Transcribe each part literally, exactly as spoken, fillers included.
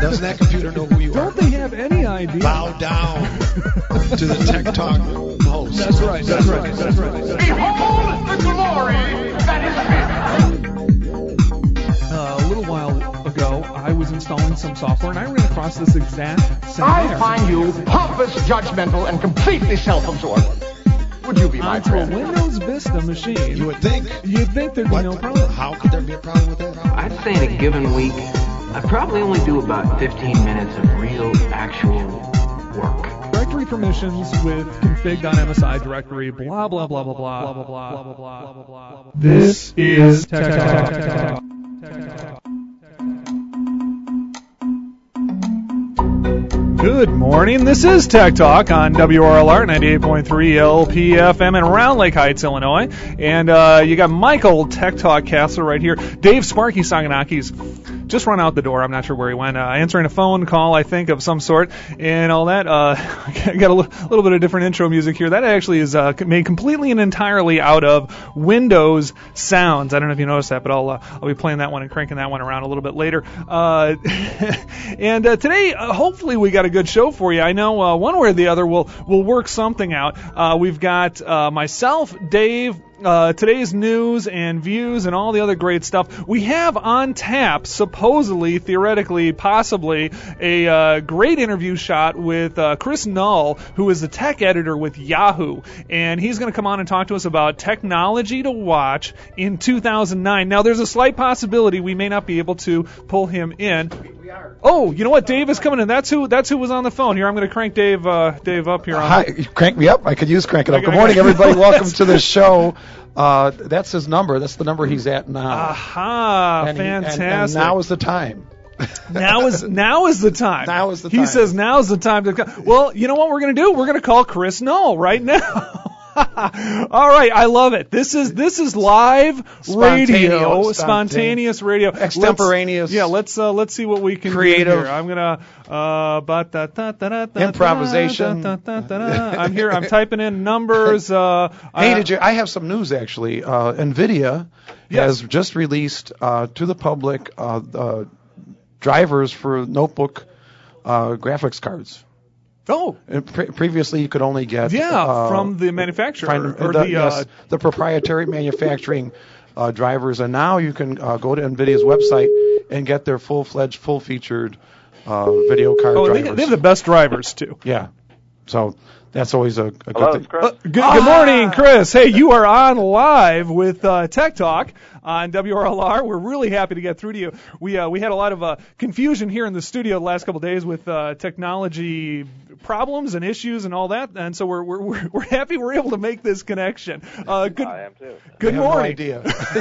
Doesn't that computer know who you Don't are? they have any idea? Bow down to the Tech Talk host. That's right, that's right, that's right. That's right. Behold the glory that is within. Uh, a little while ago, I was installing some software, and I ran across this exact same I error. find you pompous, judgmental, and completely self-absorbed. Would you be my Onto a friend? Windows Vista machine. You would think. You'd think there'd be What? no problem. How could there be a problem with that? I'd say in a given week, I probably only do about fifteen minutes of real, actual work. Directory permissions with config.msi directory, blah, blah, blah, blah, blah, blah, blah, blah, blah, blah, blah, blah. This is Tech Talk. Tech Talk. Tech Talk. Good morning. This is Tech Talk on W R L R ninety-eight point three L P F M in Round Lake Heights, Illinois. And uh, you got Michael Tech Talk Castler right here. Dave Sparky Saganaki's just run out the door. I'm not sure where he went. Uh, answering a phone call, I think, of some sort, and all that. Uh, I got a l- little bit of different intro music here. That actually is uh, made completely and entirely out of Windows sounds. I don't know if you noticed that, but I'll uh, I'll be playing that one and cranking that one around a little bit later. Uh, and uh, today, uh, hopefully, we got a good show for you. I know uh, one way or the other we'll we'll work something out. Uh, we've got uh, myself, Dave. Uh, today's news and views and all the other great stuff. We have on tap, supposedly, theoretically, possibly, a uh, great interview shot with uh, Chris Null, who is the tech editor with Yahoo. And he's going to come on and talk to us about technology to watch in two thousand nine. Now, there's a slight possibility we may not be able to pull him in. Oh, you know what? Dave is coming in. That's who That's who was on the phone here. I'm going to crank Dave uh, Dave up here. On Hi, you crank me up. I could use crank it up. I- Good I- morning, everybody. Welcome to the show. Uh, that's his number. That's the number he's at now. Aha, And he- and- fantastic. And, now is the time. Now is now is the time. Now is the He time. says now is the time to come. Well, you know what we're going to do? We're going to call Chris Null right now. All right, I love it. This is this is live radio, Spontaneous, spontaneous radio, Extemporaneous. Let's, yeah, let's uh, let's see what we can Creative. do here. I'm gonna uh, ba- da- da- da- da- da- Improvisation. da- da- da- da- I'm here. I'm typing in numbers. Uh, Hey, uh, did you? I have some news actually. Uh, NVIDIA Yes. has just released uh, to the public uh, uh, drivers for notebook uh, graphics cards. Oh, And pre- previously, you could only get yeah, uh, from the manufacturer find- or the, the. yes, Uh, the proprietary manufacturing uh, drivers, and now you can uh, go to NVIDIA's website and get their full-fledged, full-featured uh, video card oh, they, drivers. they have the best drivers too. Yeah, so that's always a, a good Hello, thing. it's Chris. Uh, good, good morning, Chris. Hey, you are on live with uh, Tech Talk on W R L R. We're really happy to get through to you. We uh, we had a lot of uh, confusion here in the studio the last couple of days with uh, technology problems and issues and all that, and so we're we're we're, we're happy we're able to make this connection. Uh, good. I am too. Good I have no morning. idea.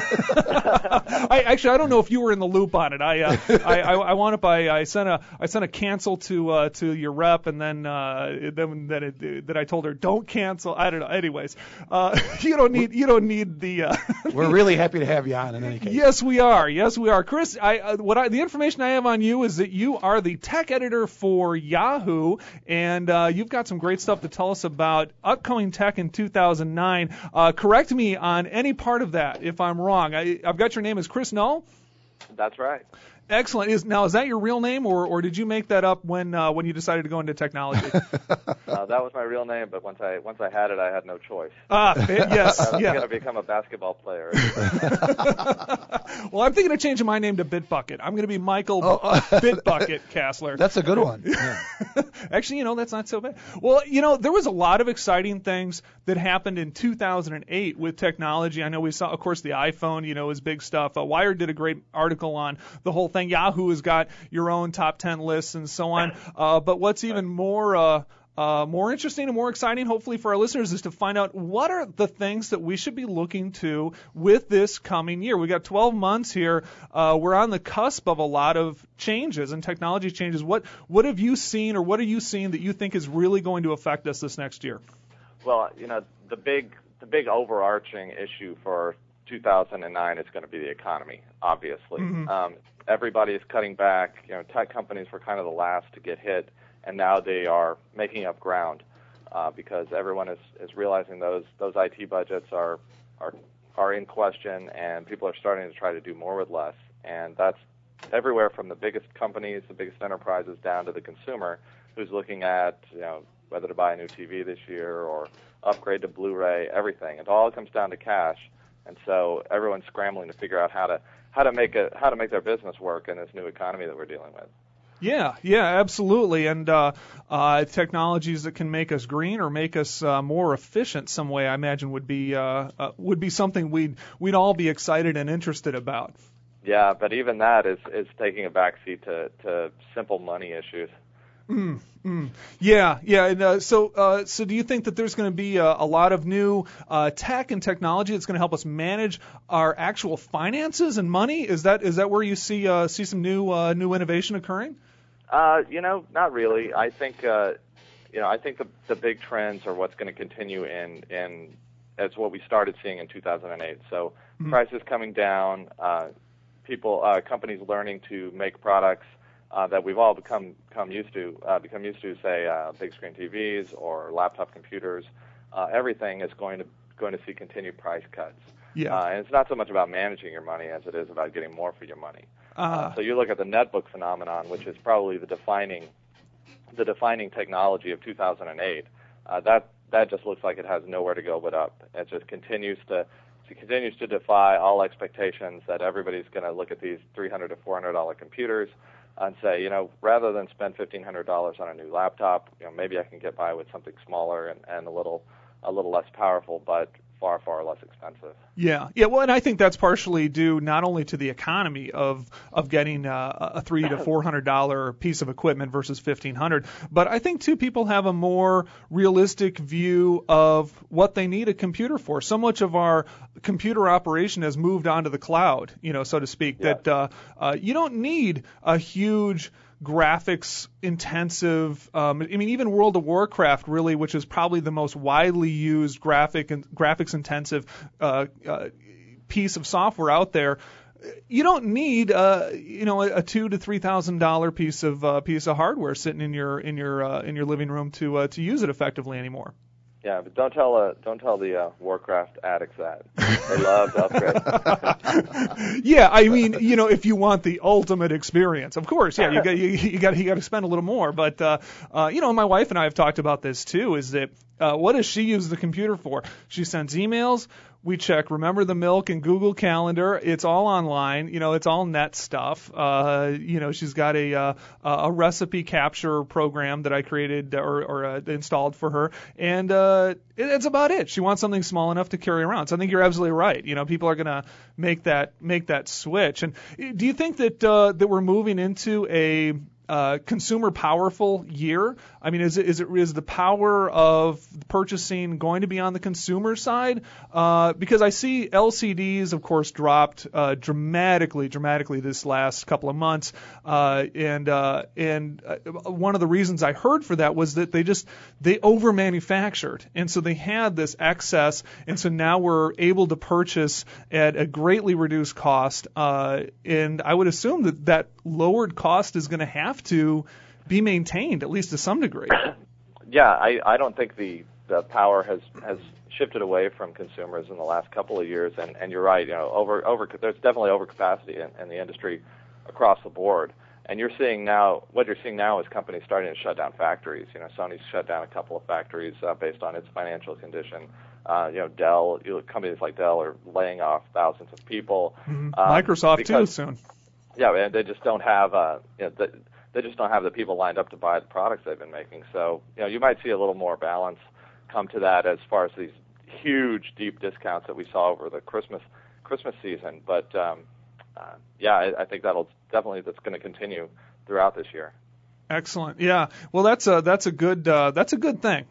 I actually I don't know if you were in the loop on it. I uh, I, I I wound up I, I sent a I sent a cancel to uh, to your rep, and then uh, then that it, that I told her don't cancel. I don't know. Anyways, uh, you don't need you don't need the. Uh, We're really happy to have you on in any case. Yes, we are. Yes, we are. Chris, I uh, what I the information I have on you is that you are the tech editor for Yahoo, and uh, you've got some great stuff to tell us about upcoming tech in two thousand nine. Uh, correct me on any part of that if I'm wrong. I, I've got your name as Chris Null. That's right. Excellent. Is now is that your real name, or, or did you make that up when uh, when you decided to go into technology? Uh, that was my real name, but once I once I had it, I had no choice. Ah, yes, I was yeah. going to become a basketball player. Well, I'm thinking of changing my name to Bitbucket. I'm going to be Michael Bitbucket Castler. That's a good one. Yeah. Actually, you know, that's not so bad. Well, you know, there was a lot of exciting things that happened in two thousand eight with technology. I know we saw, of course, the iPhone, you know, is big stuff. Uh, Wired did a great article on the whole thing. Yahoo has got your own top ten lists and so on. Uh, but what's even more uh, uh, more interesting and more exciting, hopefully for our listeners, is to find out what are the things that we should be looking to with this coming year. We've got twelve months here. Uh, we're on the cusp of a lot of changes and technology changes. What what have you seen, or what are you seeing that you think is really going to affect us this next year? Well, you know, the big the big overarching issue for two thousand nine is going to be the economy, obviously. Mm-hmm. Um, everybody is cutting back. You know, tech companies were kind of the last to get hit, and now they are making up ground uh, because everyone is, is realizing those those I T budgets are are are in question, and people are starting to try to do more with less. And that's everywhere from the biggest companies, the biggest enterprises, down to the consumer who's looking at, you know, whether to buy a new T V this year or upgrade to Blu-ray, everything. It all comes down to cash, and so everyone's scrambling to figure out how to how to make it how to make their business work in this new economy that we're dealing with. Yeah, yeah, absolutely. And uh, uh, technologies that can make us green or make us uh, more efficient some way, I imagine, would be uh, uh, would be something we'd we'd all be excited and interested about. Yeah, but even that is, is taking a backseat to, to simple money issues. Mm, mm. Yeah, yeah. And, uh, so, uh, so do you think that there's going to be a, a lot of new uh, tech and technology that's going to help us manage our actual finances and money? Is that is that where you see uh, see some new uh, new innovation occurring? Uh, you know, not really. I think uh, you know, I think the the big trends are what's going to continue in in as what we started seeing in two thousand eight. So mm-hmm. prices coming down, uh, people, uh, companies learning to make products Uh, that we've all become become used to, uh, become used to, say, uh, big screen T Vs or laptop computers. Uh, everything is going to going to see continued price cuts. Yeah. Uh, and it's not so much about managing your money as it is about getting more for your money. Uh, uh, so you look at the netbook phenomenon, which is probably the defining the defining technology of two thousand eight. Uh, that that just looks like it has nowhere to go but up. It just continues to. It continues to defy all expectations that everybody's going to look at these three hundred to four hundred dollar computers and say, you know, rather than spend fifteen hundred dollars on a new laptop, you know, maybe I can get by with something smaller and, and a little a little less powerful, but far, far less expensive. Yeah, yeah. Well, and I think that's partially due not only to the economy of of getting uh, a three to four hundred dollar piece of equipment versus fifteen hundred, but I think too people have a more realistic view of what they need a computer for. So much of our computer operation has moved onto the cloud, you know, so to speak. Yeah. That uh, uh, you don't need a huge graphics intensive. Um, I mean, even World of Warcraft, really, which is probably the most widely used graphic and graphics intensive uh, uh, piece of software out there. You don't need, uh, you know, a, a two to three thousand dollar piece of uh, piece of hardware sitting in your in your uh, in your living room to uh, to use it effectively anymore. Yeah, but don't tell uh, don't tell the uh, Warcraft addicts that. They love to upgrade. Yeah, I mean, you know, if you want the ultimate experience, of course, yeah, you got you, you got you got to spend a little more. But uh, uh, you know, my wife and I have talked about this too. Is that uh, what does she use the computer for? She sends emails. We check Remember the Milk and Google Calendar. It's all online. You know, it's all net stuff. Uh, you know, she's got a uh, a recipe capture program that I created or, or uh, installed for her, and uh, it, it's about it. She wants something small enough to carry around. So I think you're absolutely right. You know, people are going to make that make that switch. And do you think that uh, that we're moving into a Uh, consumer powerful year? I mean, is it is it is the power of purchasing going to be on the consumer side? Uh, because I see L C Ds, of course, dropped uh, dramatically, dramatically this last couple of months, uh, and uh, and uh, one of the reasons I heard for that was that they just they over manufactured, and so they had this excess, and so now we're able to purchase at a greatly reduced cost, uh, and I would assume that that lowered cost is going to have to be maintained, at least to some degree. Yeah, I, I don't think the, the power has, has shifted away from consumers in the last couple of years, and, and you're right. You know, over over there's definitely overcapacity in, in the industry across the board. And you're seeing now what you're seeing now is companies starting to shut down factories. You know, Sony's shut down a couple of factories uh, based on its financial condition. Uh, you know, Dell, you know, companies like Dell are laying off thousands of people. Mm-hmm. Um, Microsoft because, too soon. Yeah, and they just don't have uh, you know, the, they just don't have the people lined up to buy the products they've been making. So, you know, you might see a little more balance come to that as far as these huge, deep discounts that we saw over the Christmas Christmas season. But um, uh, yeah, I, I think that'll definitely that's going to continue throughout this year. Excellent. Yeah. Well, that's a that's a good uh, that's a good thing.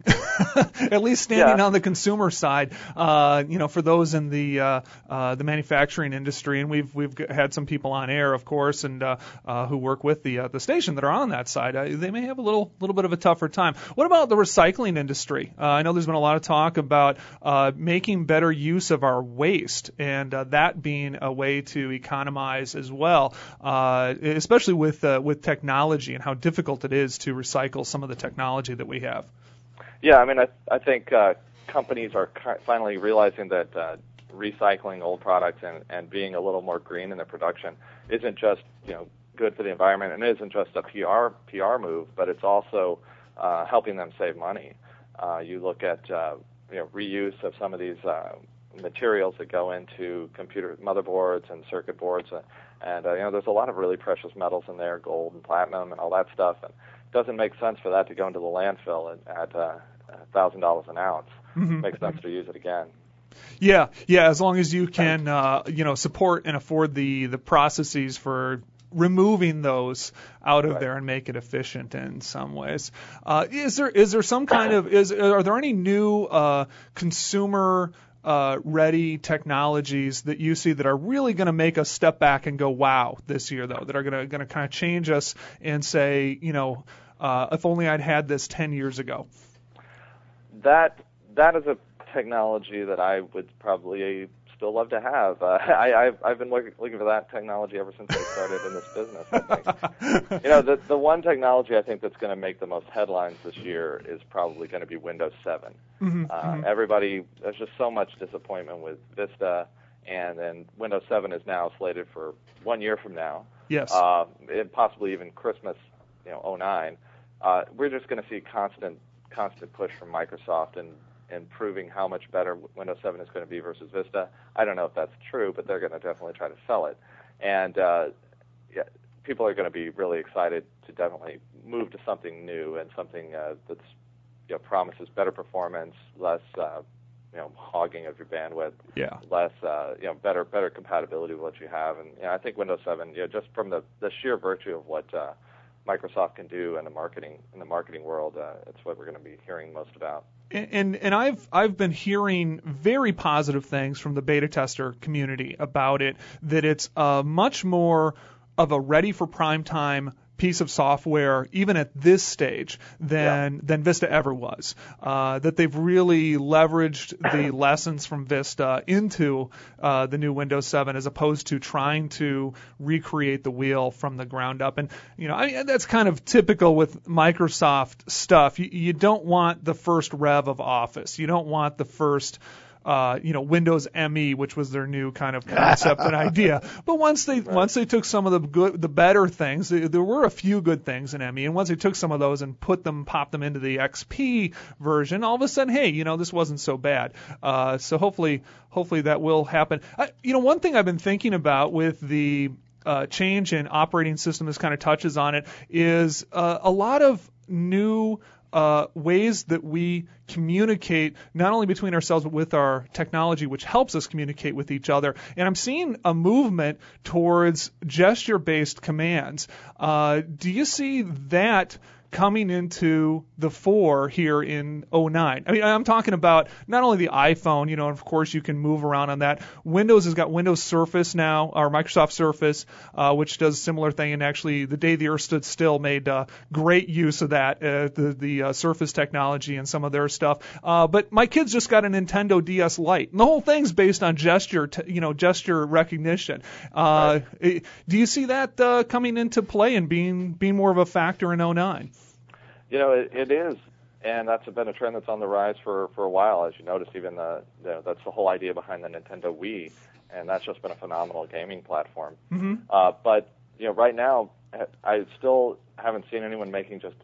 At least standing yeah. on the consumer side, uh, you know, for those in the uh, uh, the manufacturing industry, and we've we've had some people on air, of course, and uh, uh, who work with the uh, the station that are on that side. Uh, they may have a little little bit of a tougher time. What about the recycling industry? Uh, I know there's been a lot of talk about uh, making better use of our waste, and uh, that being a way to economize as well, uh, especially with uh, with technology and how difficult it is to recycle some of the technology that we have. Yeah, I mean, I, I think uh, companies are finally realizing that uh, recycling old products and, and being a little more green in their production isn't just, you know, good for the environment, and it isn't just a P R P R move, but it's also uh, helping them save money. Uh, you look at uh, you know, reuse of some of these uh, materials that go into computer motherboards and circuit boards, uh, and uh, you know, there's a lot of really precious metals in there, gold and platinum and all that stuff, and it doesn't make sense for that to go into the landfill at, at uh, one thousand dollars an ounce. Mm-hmm. It makes sense to use it again. Yeah, yeah. As long as you can, uh, you know, support and afford the the processes for removing those out of right. there and make it efficient in some ways. Uh, is there is there some kind of is are there any new uh, consumer uh, ready technologies that you see that are really going to make us step back and go wow this year though, that are going to going to kind of change us and say, you know, uh, if only I'd had this ten years ago? That that is a technology that I would probably still love to have. Uh, I, I've, I've been looking, looking for that technology ever since I started in this business, I think. You know, the, the one technology I think that's going to make the most headlines this year is probably going to be Windows seven. Mm-hmm, uh, mm-hmm. Everybody, there's just so much disappointment with Vista, and then Windows seven is now slated for one year from now. Yes. Uh, and possibly even Christmas, you know, oh nine. Uh, we're just going to see constant, constant push from Microsoft and and proving how much better Windows seven is going to be versus Vista. I don't know if that's true, but they're going to definitely try to sell it. And uh, yeah, people are going to be really excited to definitely move to something new and something uh, that's, you know, promises better performance, less uh, you know, hogging of your bandwidth, yeah. less uh, you know, better better compatibility with what you have. And you know, I think Windows seven, you know, just from the, the sheer virtue of what uh, Microsoft can do in the marketing in the marketing world, uh, it's what we're going to be hearing most about. And, and and I've I've been hearing very positive things from the beta tester community about it, that it's uh, much more of a ready for prime time piece of software, even at this stage, than yeah. than Vista ever was. Uh, that they've really leveraged the lessons from Vista into uh, the new Windows seven, as opposed to trying to recreate the wheel from the ground up. And you know, I, that's kind of typical with Microsoft stuff. You, you don't want the first rev of Office. You don't want the first Uh, you know, Windows M E, which was their new kind of concept and idea. But once they right. once they took some of the good, the better things, there, there were a few good things in M E, and once they took some of those and put them, popped them into the X P version, all of a sudden, hey, you know, this wasn't so bad. Uh, so hopefully, hopefully that will happen. I, you know, one thing I've been thinking about with the uh, change in operating system, this kind of touches on it, is uh, a lot of new Uh, ways that we communicate, not only between ourselves, but with our technology, which helps us communicate with each other. And I'm seeing a movement towards gesture-based commands. Uh, do you see that coming into the fore here in oh nine? I mean, I'm talking about not only the iPhone, you know, and of course you can move around on that. Windows has got Windows Surface now, or Microsoft Surface, uh, which does a similar thing. And actually, the day the Earth stood still made uh, great use of that, uh, the, the uh, Surface technology and some of their stuff. Uh, but my kids just got a Nintendo D S Lite, and the whole thing's based on gesture, t- you know, gesture recognition. Uh, right. it, do you see that uh, coming into play and being being more of a factor in oh nine? You know, it, it is, and that's been a trend that's on the rise for, for a while. As you notice, even the, you know, that's the whole idea behind the Nintendo Wii, and that's just been a phenomenal gaming platform. Mm-hmm. Uh, but you know, right now, I still haven't seen anyone making just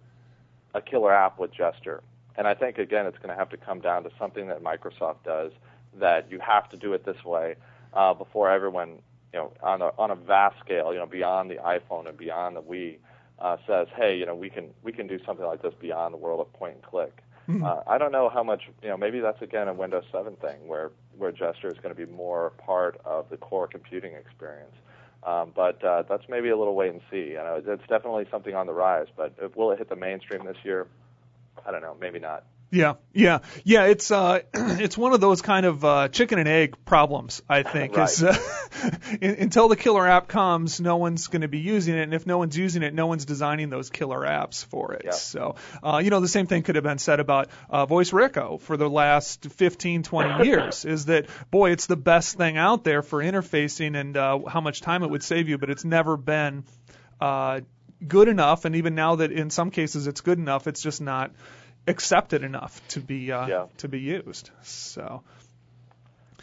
a killer app with gesture. And I think again, it's going to have to come down to something that Microsoft does, that you have to do it this way uh, before everyone, you know, on a on a vast scale, you know, beyond the iPhone and beyond the Wii. Uh, says, hey, you know, we can we can do something like this beyond the world of point and click. Mm-hmm. Uh, I don't know how much, you know, maybe that's again a Windows seven thing where where gesture is going to be more part of the core computing experience. Um, but uh, that's maybe a little wait and see. You know, it's definitely something on the rise. But will it hit the mainstream this year? I don't know. Maybe not. Yeah, yeah, yeah. It's uh, it's one of those kind of uh, chicken and egg problems. I think right. is uh, until the killer app comes, no one's going to be using it, and if no one's using it, no one's designing those killer apps for it. Yep. So, uh, you know, the same thing could have been said about uh, Voice Rico for the last fifteen, twenty years. Is that boy, it's the best thing out there for interfacing and uh, how much time it would save you, but it's never been uh, good enough. And even now that in some cases it's good enough, it's just not accepted enough to be uh, yeah. to be used. So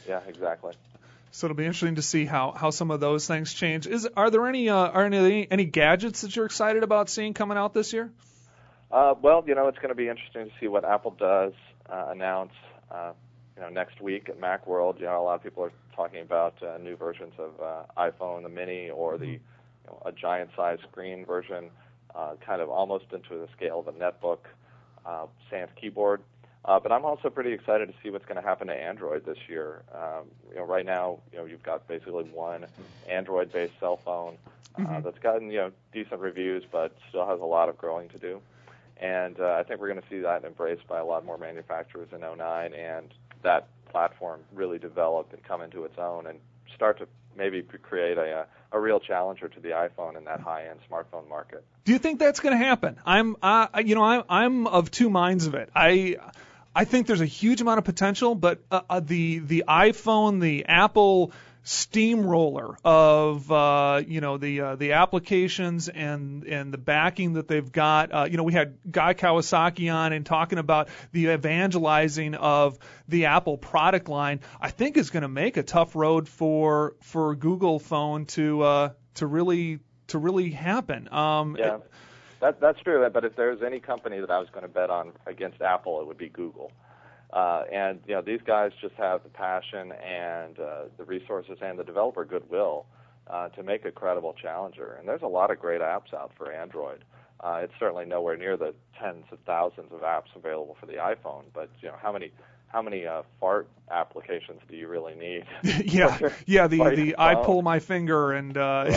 Yeah, exactly. So it'll be interesting to see how, how some of those things change. Is are there any uh, are any any gadgets that you're excited about seeing coming out this year? Uh, well, you know, it's going to be interesting to see what Apple does uh, announce, uh, you know, next week at Macworld. You know, a lot of people are talking about uh, new versions of uh, iPhone, the Mini, or the, you know, a giant-sized screen version, uh, kind of almost into the scale of a netbook, uh, sans keyboard. Uh, but I'm also pretty excited to see what's going to happen to Android this year. Um, you know, right now, you know, you've got basically one Android-based cell phone uh, mm-hmm. that's gotten, you know, decent reviews, but still has a lot of growing to do. And uh, I think we're going to see that embraced by a lot more manufacturers in oh nine, and that platform really develop and come into its own and start to maybe create a, a real challenger to the iPhone in that high-end smartphone market. Do you think that's going to happen? I'm, uh, you know, I'm, I'm of two minds of it. I, I think there's a huge amount of potential, but uh, uh, the the iPhone, the Apple steamroller of uh, you know the uh, the applications and and the backing that they've got. Uh, you know, we had Guy Kawasaki on and talking about the evangelizing of the Apple product line. I think is going to make a tough road for for Google phone to uh, to really to really happen. Um, yeah. It, That, that's true, but if there's any company that I was going to bet on against Apple, it would be Google. Uh, and, you know, these guys just have the passion and uh, the resources and the developer goodwill uh, to make a credible challenger. And there's a lot of great apps out for Android. Uh, it's certainly nowhere near the tens of thousands of apps available for the iPhone, but, you know, how many how many uh, fart applications do you really need? yeah, yeah. The the I pull my finger and uh,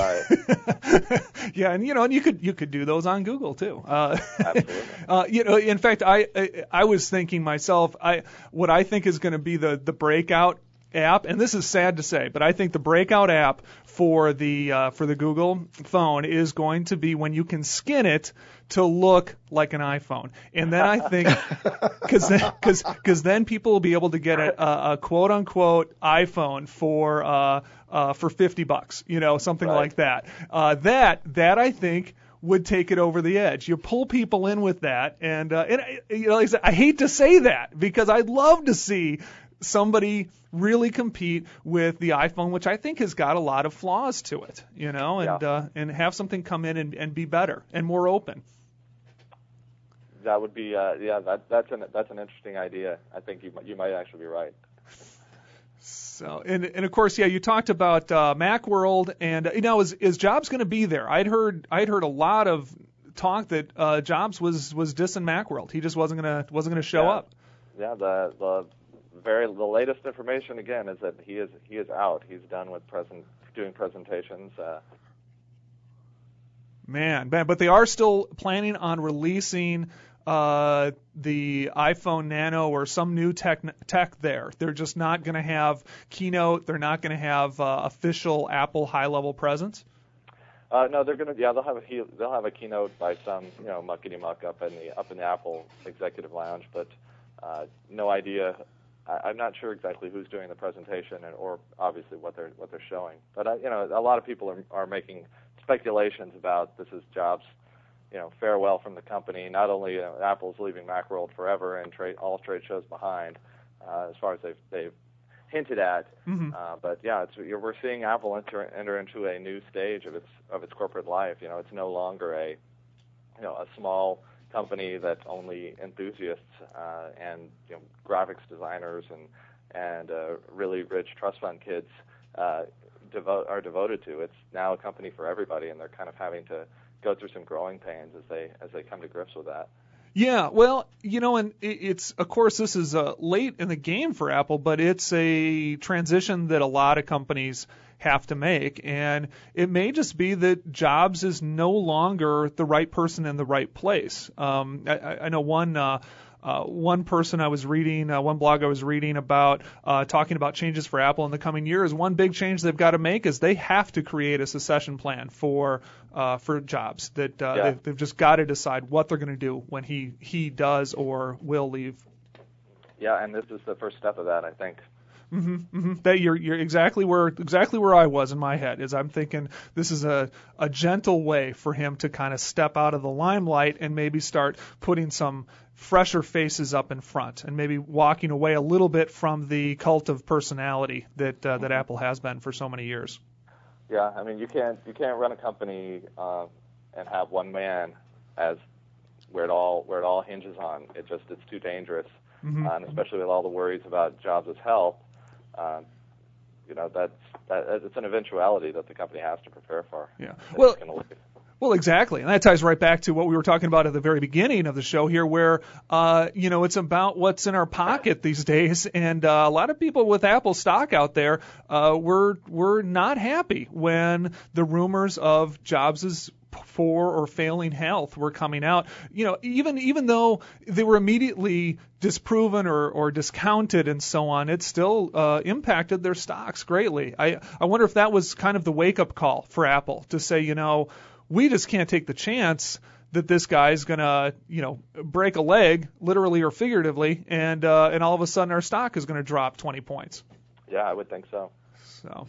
right. yeah, and you know, and you could you could do those on Google too. Uh, Absolutely. Uh, you know, in fact, I, I I was thinking myself, I what I think is going to be the the breakout app, and this is sad to say, but I think the breakout app for the uh, for the Google phone is going to be when you can skin it to look like an iPhone, and then I think because because because then people will be able to get a, a quote unquote iPhone for uh, uh, for fifty bucks, you know, something right. like that. Uh, that that I think would take it over the edge. You pull people in with that, and uh, and you know, like I said, I hate to say that because I'd love to see somebody really compete with the iPhone, which I think has got a lot of flaws to it, you know, and yeah. uh, and have something come in and, and be better and more open. That would be, uh, yeah, that, that's an that's an interesting idea. I think you you might actually be right. So, and and of course, yeah, you talked about uh, Macworld, and uh, you know, is is Jobs going to be there? I'd heard I'd heard a lot of talk that uh, Jobs was was dissing Macworld. He just wasn't gonna wasn't gonna show yeah. up. Yeah, the the very the latest information again is that he is he is out. He's done with present doing presentations. Uh, Man, man, but they are still planning on releasing uh, the iPhone Nano or some new tech tech there. They're just not going to have keynote. They're not going to have uh, official Apple high-level presence. Uh, no, they're going to. Yeah, they'll have a they'll have a keynote by some you know muckety muck up in the up in the Apple Executive Lounge, but uh, no idea. I, I'm not sure exactly who's doing the presentation and or obviously what they're what they're showing. But uh, you know, a lot of people are are making speculations about this is Jobs, you know, farewell from the company. Not only you know, Apple's leaving Macworld forever and trade, all trade shows behind, uh, as far as they've they've hinted at. Mm-hmm. Uh, but yeah, it's, you're, we're seeing Apple enter enter into a new stage of its of its corporate life. You know, it's no longer a you know a small company that only enthusiasts uh, and you know graphics designers and and uh, really rich trust fund kids uh, devote are devoted to. It's now a company for everybody, and they're kind of having to go through some growing pains as they as they come to grips with that. Yeah, well, you know, and it's, of course, this is uh, late in the game for Apple, but it's a transition that a lot of companies have to make, and it may just be that Jobs is no longer the right person in the right place. Um, I, I know one uh, uh, one person I was reading, uh, one blog I was reading about uh, talking about changes for Apple in the coming years. One big change they've got to make is they have to create a succession plan for uh, for Jobs. That uh, yeah. they've, they've just got to decide what they're going to do when he he does or will leave. Yeah, and this is the first step of that, I think. Mm-hmm, mm-hmm. That you're you're exactly where exactly where I was in my head. Is I'm thinking this is a a gentle way for him to kind of step out of the limelight and maybe start putting some fresher faces up in front, and maybe walking away a little bit from the cult of personality that uh, that Apple has been for so many years. Yeah, I mean you can't you can't run a company uh, and have one man as where it all where it all hinges on. It just it's too dangerous, Mm-hmm. uh, and especially with all the worries about Jobs' health. Uh, you know that's that it's an eventuality that the company has to prepare for. Yeah. It's Well. gonna leave. Well, exactly, and that ties right back to what we were talking about at the very beginning of the show here, where uh, you know it's about what's in our pocket these days, and uh, a lot of people with Apple stock out there uh, were were not happy when the rumors of Jobs' poor or failing health were coming out. You know, even even though they were immediately disproven or, or discounted and so on, it still uh, impacted their stocks greatly. I I wonder if that was kind of the wake up call for Apple to say, you know, we just can't take the chance that this guy's gonna, you know, break a leg, literally or figuratively, and uh, and all of a sudden our stock is gonna drop twenty points. Yeah, I would think so. So.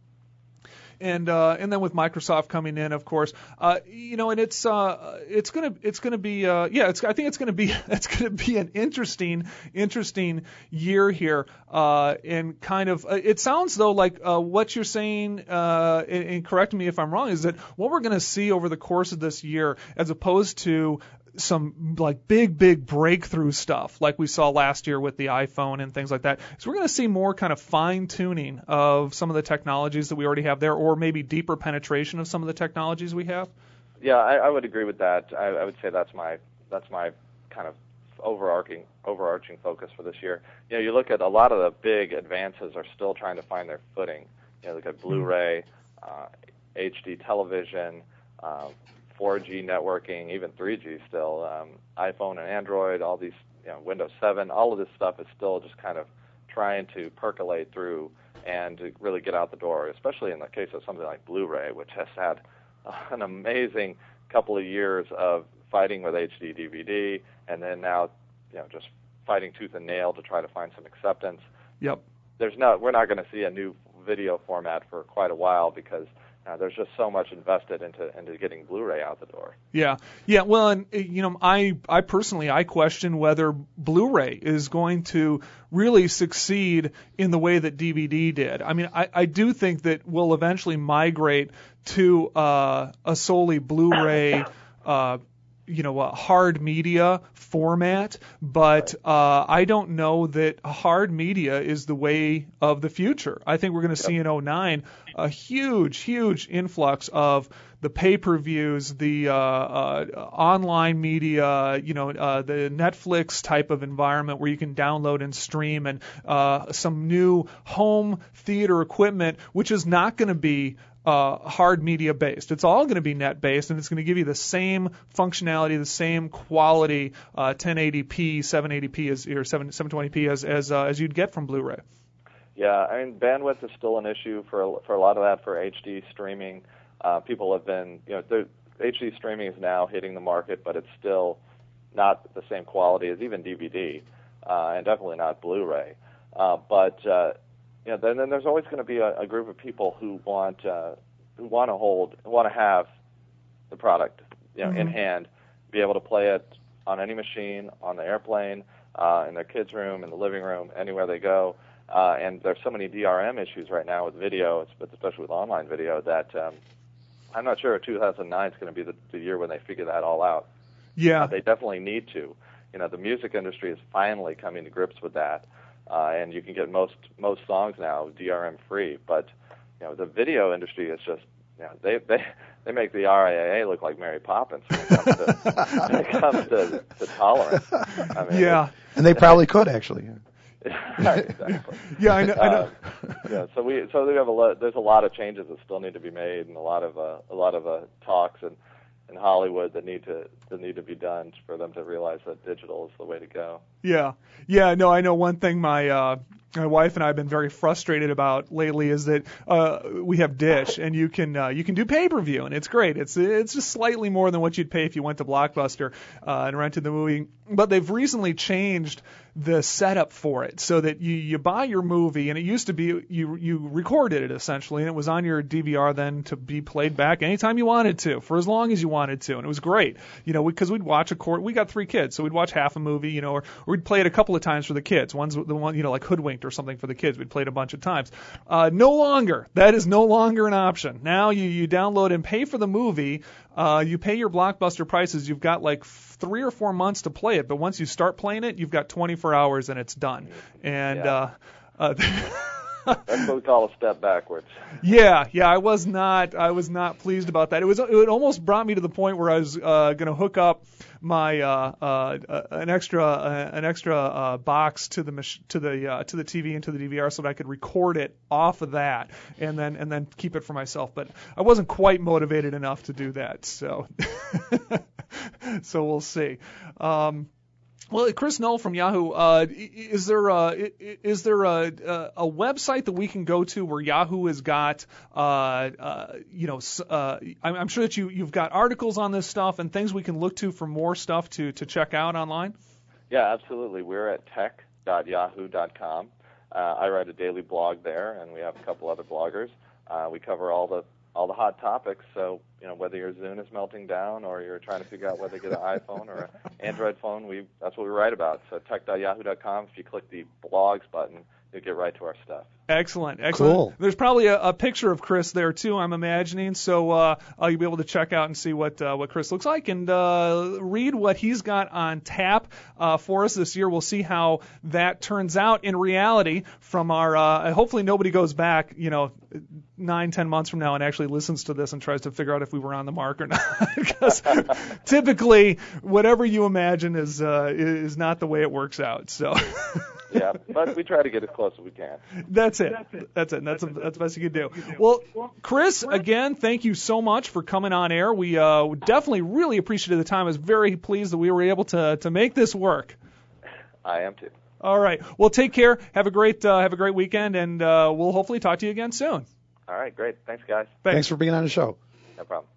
And uh, and then with Microsoft coming in, of course, uh, you know, and it's uh, it's gonna it's gonna be uh, yeah, it's I think it's gonna be it's gonna be an interesting interesting year here. Uh, and kind of uh, it sounds though like uh, what you're saying, uh, and, and correct me if I'm wrong, is that what we're gonna see over the course of this year, as opposed to some like big, big breakthrough stuff like we saw last year with the iPhone and things like that. So we're going to see more kind of fine tuning of some of the technologies that we already have there, or maybe deeper penetration of some of the technologies we have. Yeah, I, I would agree with that. I, I would say that's my that's my kind of overarching overarching focus for this year. You know, you look at a lot of the big advances are still trying to find their footing. You know, look at Blu-ray, uh, H D television, um, four G networking, even three G still, um, iPhone and Android, all these, you know, Windows seven, all of this stuff is still just kind of trying to percolate through and to really get out the door, especially in the case of something like Blu-ray, which has had an amazing couple of years of fighting with H D D V D, and then now, you know, just fighting tooth and nail to try to find some acceptance. Yep. There's not, we're not going to see a new video format for quite a while because Uh, there's just so much invested into into getting Blu-ray out the door. Yeah, yeah. Well, and you know, I I personally I question whether Blu-ray is going to really succeed in the way that D V D did. I mean, I, I do think that we'll eventually migrate to uh, a solely Blu-ray. Uh, you know, a hard media format, but uh, I don't know that hard media is the way of the future. I think we're going to see in oh nine a huge, huge influx of the pay-per-views, the uh, uh, online media, you know, uh, the Netflix type of environment where you can download and stream, and uh, some new home theater equipment, which is not going to be Uh, hard media based. It's all going to be net based, and it's going to give you the same functionality, the same quality, uh, ten eighty p, seven eighty p, as, or seven twenty p as as uh, as you'd get from Blu-ray. Yeah, I mean bandwidth is still an issue for for a lot of that for H D streaming. Uh, people have been, you know, the H D streaming is now hitting the market, but it's still not the same quality as even D V D, uh, and definitely not Blu-ray. Uh, but uh, you know, then, then there's always going to be a, a group of people who want uh, who want to hold, want to have the product, you know, Mm-hmm. in hand, be able to play it on any machine, on the airplane, uh, in their kids' room, in the living room, anywhere they go. Uh, and there's so many D R M issues right now with video, especially with online video, that um, I'm not sure two thousand nine is going to be the, the year when they figure that all out. Yeah, uh, they definitely need to. You know, the music industry is finally coming to grips with that. Uh, and you can get most most songs now D R M free, but you know the video industry is just, you know, they they they make the R I A A look like Mary Poppins when it comes to, when it comes to, to tolerance. I mean, yeah, and they probably could actually. exactly. Yeah, I know. I know. Uh, yeah, so we so we have a lot, there's a lot of changes that still need to be made, and a lot of uh, a lot of uh, talks and in Hollywood that need to that need to be done for them to realize that digital is the way to go. Yeah, yeah, no, I know one thing my uh, my wife and I have been very frustrated about lately is that uh, we have Dish, and you can uh, you can do pay-per-view, and it's great. It's it's just slightly more than what you'd pay if you went to Blockbuster uh, and rented the movie. But they've recently changed the setup for it so that you, you buy your movie, and it used to be you you recorded it essentially, and it was on your D V R then to be played back anytime you wanted to, for as long as you wanted to, and it was great. You know, because we'd watch a court. We got three kids, so we'd watch half a movie, you know, or, or we'd play it a couple of times for the kids. One's the one, you know, like Hoodwinked or something for the kids. We'd play it a bunch of times. Uh, no longer. That is no longer an option. Now you you download and pay for the movie. Uh, you pay your Blockbuster prices. You've got like three or four months to play it, but once you start playing it, you've got twenty-four hours and it's done. And Yeah. uh, uh, That's what we call a step backwards. yeah, yeah, I was not, I was not pleased about that. It was, it almost brought me to the point where I was uh, going to hook up my uh, uh, uh, an extra, uh, an extra uh, box to the mach- to the uh, to the T V and to the D V R so that I could record it off of that and then and then keep it for myself. But I wasn't quite motivated enough to do that, so so we'll see. Um, Well, Chris Knoll from Yahoo, uh, is there a, is there a, a website that we can go to where Yahoo has got, uh, uh, you know, uh, I'm sure that you, you've got articles on this stuff and things we can look to for more stuff to, to check out online? Yeah, absolutely. We're at tech dot yahoo dot com. Uh, I write a daily blog there, and we have a couple other bloggers. Uh, we cover all the all the hot topics. So, you know, whether your Zune is melting down or you're trying to figure out whether to get an iPhone or an Android phone, we that's what we write about. So tech dot yahoo dot com, if you click the blogs button, you'll get right to our stuff. Excellent, excellent. Cool. There's probably a, a picture of Chris there too, I'm imagining. So uh, uh, you'll be able to check out and see what uh, what Chris looks like and uh, read what he's got on tap uh, for us this year. We'll see how that turns out in reality. From our, uh, hopefully nobody goes back, you know, nine, ten months from now and actually listens to this and tries to figure out if we were on the mark or not. Because typically, whatever you imagine is uh, is not the way it works out. So. Yeah, but we try to get as close as we can. That's it. That's it. That's it. That's, a, that's the best you can do. Well, Chris, again, thank you so much for coming on air. We uh, definitely really appreciated the time. I was very pleased that we were able to to make this work. I am too. All right. Well, take care. Have a great uh, have a great weekend, and uh, we'll hopefully talk to you again soon. All right, great. Thanks, guys. Thanks. Thanks for being on the show. No problem.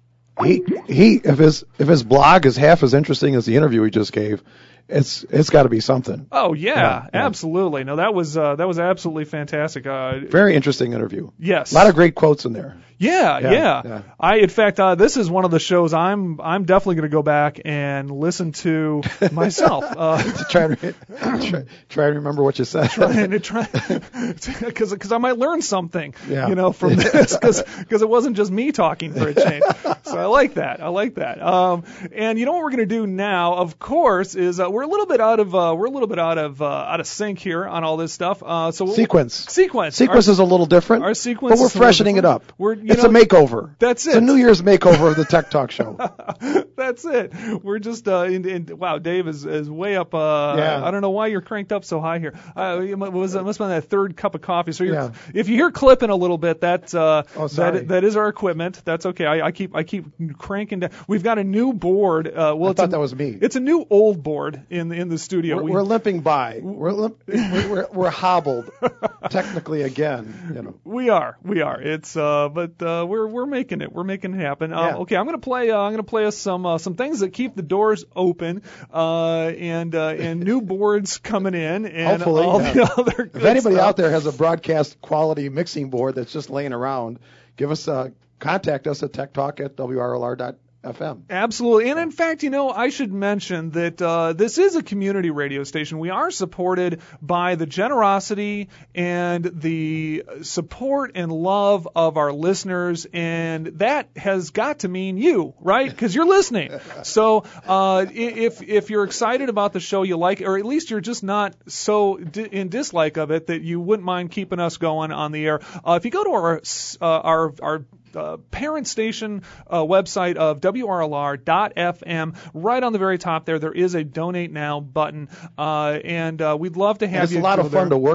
He he if his if his blog is half as interesting as the interview he just gave, it's it's got to be something. Oh yeah, Yeah, yeah. absolutely. No, that was uh, that was absolutely fantastic. Uh, Very interesting interview. yes. A lot of great quotes in there. Yeah, yeah. Yeah, yeah. I, in fact, uh, this is one of the shows I'm I'm definitely going to go back and listen to myself. Uh, try, to, try, try to remember what you said. trying to try because because I might learn something, Yeah. you know, from this because because it wasn't just me talking for a change. So I like that. I like that. Um, and you know what we're going to do now, of course, is uh, we're a little bit out of uh, we're a little bit out of uh, out of sync here on all this stuff. Uh, so we'll, Sequence. sequence, Sequence Our- is a little different. our sequence but we're is a little freshening it different. up. We're, you it's know, a makeover. That's It's it. a New Year's makeover of the Tech Talk Show. That's it. We're just uh, in, in, wow. Dave is, is way up. Uh, Yeah. I don't know why you're cranked up so high here. Uh, it was it must have been that third cup of coffee. So you're, Yeah. if you hear clipping a little bit, that uh, Oh, sorry. that that is our equipment. That's okay. I, I keep I keep cranking down. We've got a new board. Uh, well, I it's thought a, that was me. It's a new old board in in the studio. We're, We- we're limping by. We're, limp, we're, we're we're hobbled technically again. You know. We are, we are. It's, uh, but uh, we're we're making it. We're making it happen. Uh, Yeah. Okay, I'm gonna play. Uh, I'm gonna play us some uh, some things that keep the doors open, uh, and uh, and new boards coming in, and Hopefully, all yeah. the other. Good If anybody stuff. out there has a broadcast quality mixing board that's just laying around, give us uh, contact us at tech talk at w r l r dot f m. Absolutely. And in fact, you know, I should mention that uh, this is a community radio station. We are supported by the generosity and the support and love of our listeners, and that has got to mean you, right? Because you're listening. So uh, i- if if you're excited about the show, you like it, or at least you're just not so di- in dislike of it that you wouldn't mind keeping us going on the air. Uh, if you go to our uh, our our Uh, parent station uh, website of w r l r dot f m. Right on the very top there, there is a donate now button, uh, and uh, we'd love to have And it's you. a lot go of fun there. to work it.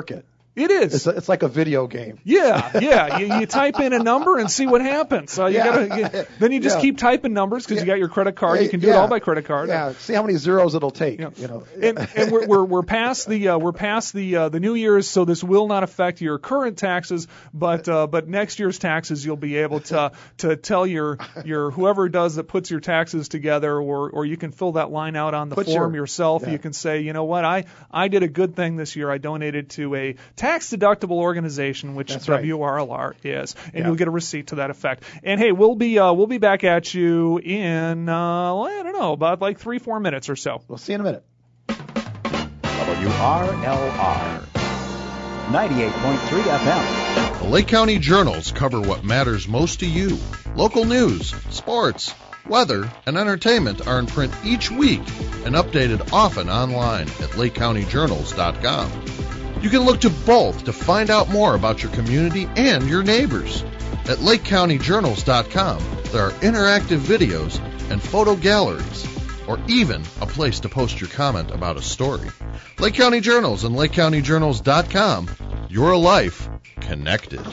It is. It's, a, it's like a video game. Yeah, yeah. You, you type in a number and see what happens. Uh, you Yeah. gotta, you, then you just Yeah. keep typing numbers because you got your credit card. You can do it Yeah. all by credit card. Yeah, see how many zeros it'll take. Yeah. You know. And, and we're, we're we're past the uh, we're past the uh, the New Year's, so this will not affect your current taxes, but uh, but next year's taxes you'll be able to to tell your your whoever it does that puts your taxes together, or or you can fill that line out on the Put form your- yourself. yeah. You can say, you know what, I I did a good thing this year. I donated to a tax deductible organization, which That's right. W R L R is, and Yeah. you'll get a receipt to that effect. And hey, we'll be uh, we'll be back at you in uh, I don't know about like three four minutes or so. We'll see you in a minute. W R L R ninety-eight point three F M. The Lake County Journals cover what matters most to you. Local news, sports, weather, and entertainment are in print each week and updated often online at lake county journals dot com. You can look to both to find out more about your community and your neighbors. At lake county journals dot com, there are interactive videos and photo galleries, or even a place to post your comment about a story. Lake County Journals and lake county journals dot com. Your life connected.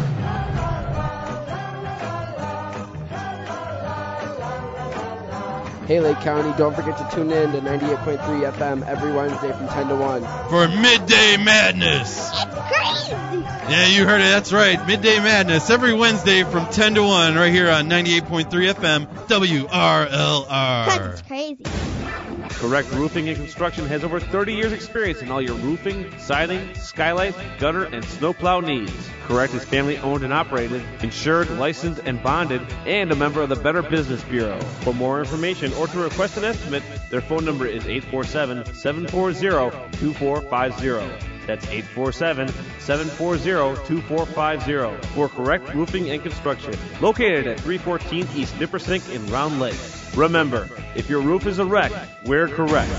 Hey Lake County, don't forget to tune in to ninety-eight point three F M every Wednesday from ten to one. For Midday Madness. It's crazy. Yeah, you heard it. That's right. Midday Madness every Wednesday from ten to one right here on ninety-eight point three F M W R L R. Because it's crazy. Correct Roofing and Construction has over thirty years experience in all your roofing, siding, skylight, gutter, and snowplow needs. Correct is family owned and operated, insured, licensed, and bonded, and a member of the Better Business Bureau. For more information or to request an estimate, their phone number is eight four seven, seven four zero, two four five zero. That's eight four seven, seven four zero, two four five zero for Correct Roofing and Construction. Located at three fourteen East Nippersink in Round Lake. Remember, if your roof is a wreck, we're correct.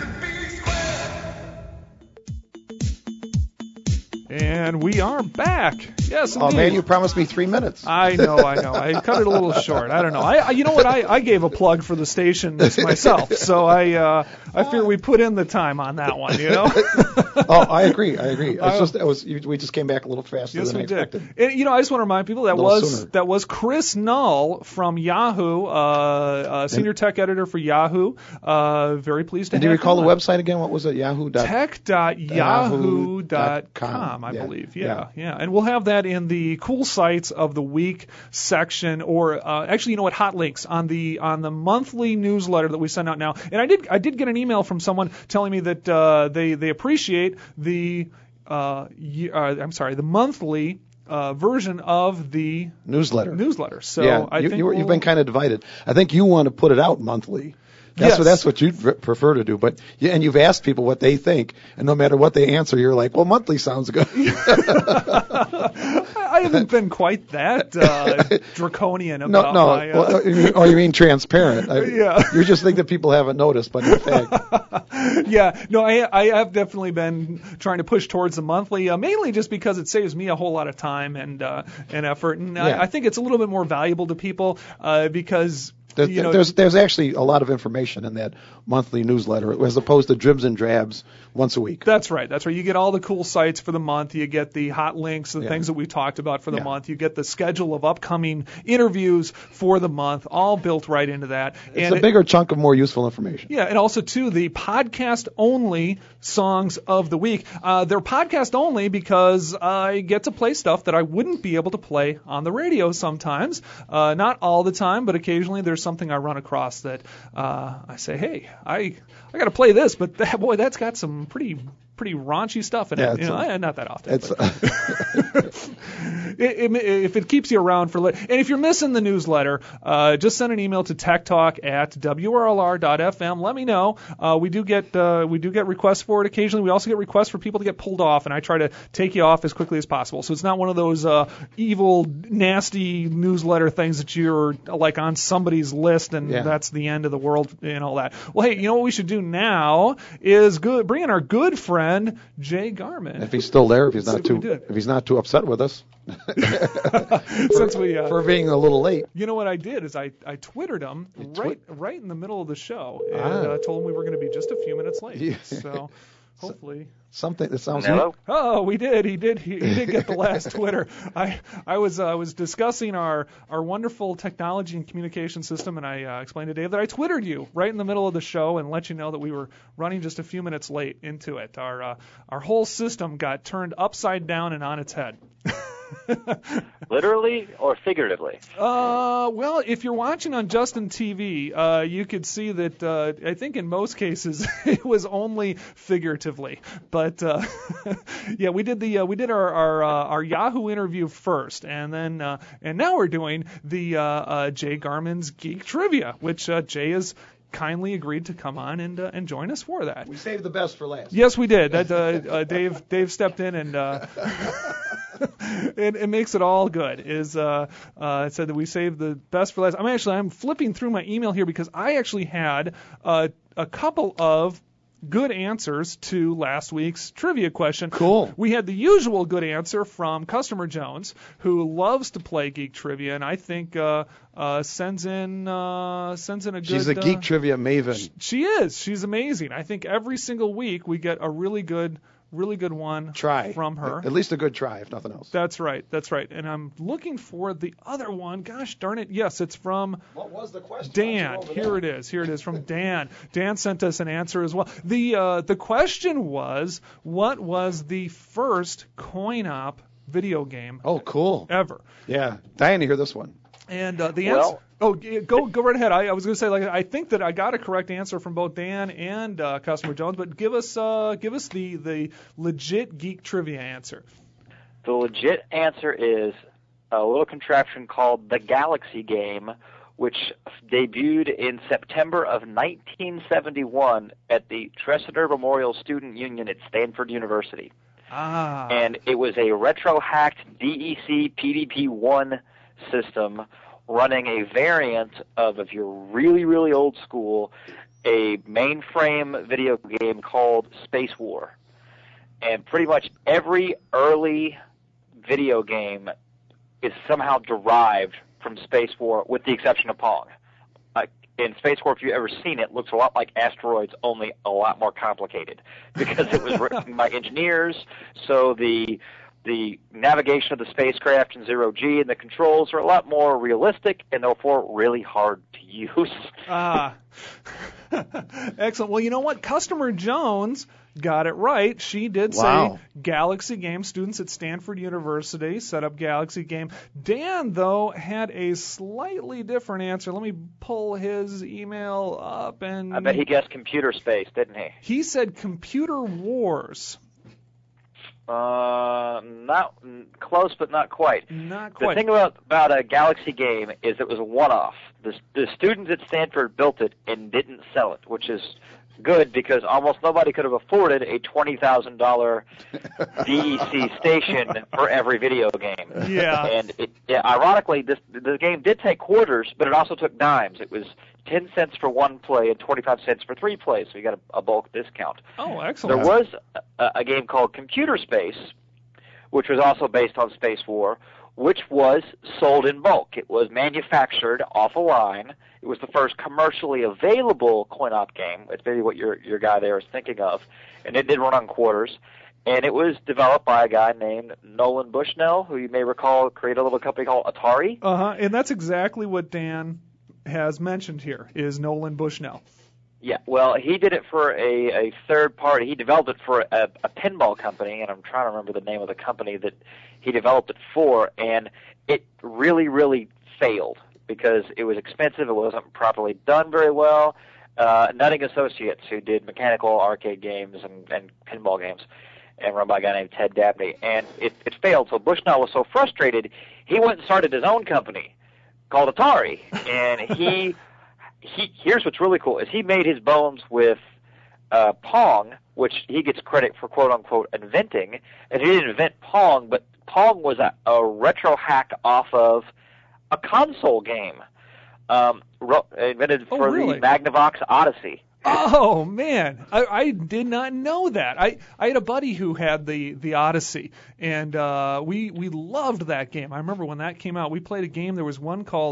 And we are back. Yes, indeed. Oh man, you promised me three minutes. I know, I know. I cut it a little short. I don't know. I, I you know what? I, I gave a plug for the station myself, so I uh, I fear we put in the time on that one. You know. Oh, I agree. I agree. It's I- just it was we just came back a little faster Yes, than I we expected. did. And, you know, I just want to remind people that A little was sooner. that was Chris Null from Yahoo, uh, uh, senior tech editor for Yahoo. Uh, very pleased to And do have you recall him the on. website again? What was it? Yahoo. dot- tech dot yahoo dot com, I Yeah. believe. Yeah, Yeah. yeah, And we'll have that in the cool sites of the week section, or uh, actually, you know what? Hot links on the on the monthly newsletter that we send out now. And I did I did get an email from someone telling me that uh, they they appreciate the uh, ye- uh, I'm sorry, the monthly uh, version of the Newsletter. newsletter. So yeah, I you, think you, we'll, you've been kind of divided. I think you want to put it out monthly. That's Yes. what that's what you'd pre- prefer to do. But yeah, and you've asked people what they think, and no matter what they answer, you're like, well, monthly sounds good. I haven't been quite that uh, draconian no, about no. my. Uh, Well, you mean- oh, you mean transparent? I, Yeah. You just think that people haven't noticed, but in fact, yeah, no, I I have definitely been trying to push towards the monthly, uh, mainly just because it saves me a whole lot of time and uh, and effort, and Yeah. I, I think it's a little bit more valuable to people uh, because. There's, You know, there's there's actually a lot of information in that monthly newsletter, as opposed to dribs and drabs once a week. That's right. That's right. You get all the cool sites for the month. You get the hot links, the Yeah. things that we talked about for the Yeah. month. You get the schedule of upcoming interviews for the month, all built right into that. It's and a it- bigger chunk of more useful information. Yeah, and also too the podcast only songs of the week. Uh, they're podcast only because I get to play stuff that I wouldn't be able to play on the radio sometimes. Uh, not all the time, but occasionally there's something I run across that uh, I say, hey, I I got to play this, but that, boy, that's got some pretty pretty raunchy stuff in Yeah, it. You it's know, a- eh, not that often. It's but- It- it- if it keeps you around for, li- and if you're missing the newsletter, uh, just send an email to techtalk at W R L R dot F M. Let me know. Uh, we do get uh, we do get requests for it occasionally. We also get requests for people to get pulled off, and I try to take you off as quickly as possible. So it's not one of those uh, evil, nasty newsletter things that you're like on somebody's list, and Yeah. that's the end of the world and all that. Well, hey, you know what we should do now is good. Bring in our good friend Jay Garman. if he's still there, if he's See not what we too did. if he's not too upset with us Since we uh, for being a little late. You know what I did is I, I Twittered him right right in the middle of the show and Ah. uh, told him we were going to be just a few minutes late. Yeah. So hopefully. Something that sounds. Hello? Oh, we did. He did. He, he did get the last Twitter. I I was uh, was discussing our our wonderful technology and communication system, and I uh, explained to Dave that I Twittered you right in the middle of the show and let you know that we were running just a few minutes late into it. Our uh, our whole system got turned upside down and on its head. Literally or figuratively? Uh, well, if you're watching on Justin T V, uh, you could see that. Uh, I think in most cases it was only figuratively, but uh, yeah, we did the uh, we did our our, uh, our Yahoo interview first, and then uh, and now we're doing the uh, uh, Jay Garman's Geek Trivia, which uh, Jay is. Kindly agreed to come on and uh, and join us for that. We saved the best for last. Yes, we did. That uh, uh, Dave Dave stepped in and uh, it, it makes it all good. Is uh, uh, it said that we saved the best for last. I'm actually I'm flipping through my email here because I actually had uh, a couple of good answers to last week's trivia question. Cool. We had the usual good answer from Customer Jones, who loves to play Geek Trivia, and I think uh, uh, sends in uh, sends in a good. She's a Geek uh, Trivia maven. Sh- she is. She's amazing. I think every single week we get a really good, really good one try from her. At least a good try, if nothing else. That's right. That's right. And I'm looking for the other one. Gosh darn it. Yes, it's from What was the question? Dan. Here it is. Here it is from Dan. Dan sent us an answer as well. The uh, the question was, what was the first coin-op video game Oh, cool. ever? Yeah. Dying to hear this one. And uh, the Well- answer. Oh, g- go go right ahead. I, I was going to say, like, I think that I got a correct answer from both Dan and uh, Customer Jones, but give us uh, give us the the legit Geek Trivia answer. The legit answer is a little contraption called the Galaxy Game, which debuted in September of nineteen seventy-one at the Tresidder Memorial Student Union at Stanford University. Ah. And it was a retro-hacked D E C P D P one system running a variant of, if you're really, really old school, a mainframe video game called Space War. And pretty much every early video game is somehow derived from Space War, with the exception of Pong. Like in Space War, if you've ever seen it, it looks a lot like Asteroids, only a lot more complicated, because it was written by engineers, so the the navigation of the spacecraft in zero G and the controls are a lot more realistic and therefore really hard to use. Ah. Excellent. Well, you know what? Customer Jones got it right. She did Wow. say Galaxy Game. Students at Stanford University set up Galaxy Game. Dan, though, had a slightly different answer. Let me pull his email up. and I bet he guessed computer space, didn't he? He said Computer Wars. Uh, not close, but not quite. Not The quite. thing about, about a Galaxy Game is it was a one-off. The, the students at Stanford built it and didn't sell it, which is good because almost nobody could have afforded a twenty thousand dollars D E C station for every video game. Yeah. And it, yeah, ironically, this the game did take quarters, but it also took dimes. It was ten cents for one play and twenty-five cents for three plays, so you got a, a bulk discount. Oh, excellent. There was a, a game called Computer Space, which was also based on Space War, which was sold in bulk. It was manufactured off a line. It was the first commercially available coin-op game. It's maybe what your your guy there is thinking of. And it did run on quarters. And it was developed by a guy named Nolan Bushnell, who you may recall created a little company called Atari. Uh-huh. And that's exactly what Dan has mentioned here, is Nolan Bushnell. Yeah, well, he did it for a, a third party. He developed it for a, a pinball company, and I'm trying to remember the name of the company that he developed it for, and it really, really failed because it was expensive. It wasn't properly done very well. Uh, Nutting Associates, who did mechanical arcade games and, and pinball games, and run by a guy named Ted Dabney, and it, it failed. So Bushnell was so frustrated, he went and started his own company called Atari, and he... He, here's what's really cool, is he made his bones with uh, Pong, which he gets credit for quote-unquote inventing, and he didn't invent Pong, but Pong was a, a retro hack off of a console game um, ro- invented Oh, for really? the Magnavox Odyssey. Oh man, I, I did not know that. I, I had a buddy who had the, the Odyssey, and uh, we we loved that game. I remember when that came out. We played a game. There was one called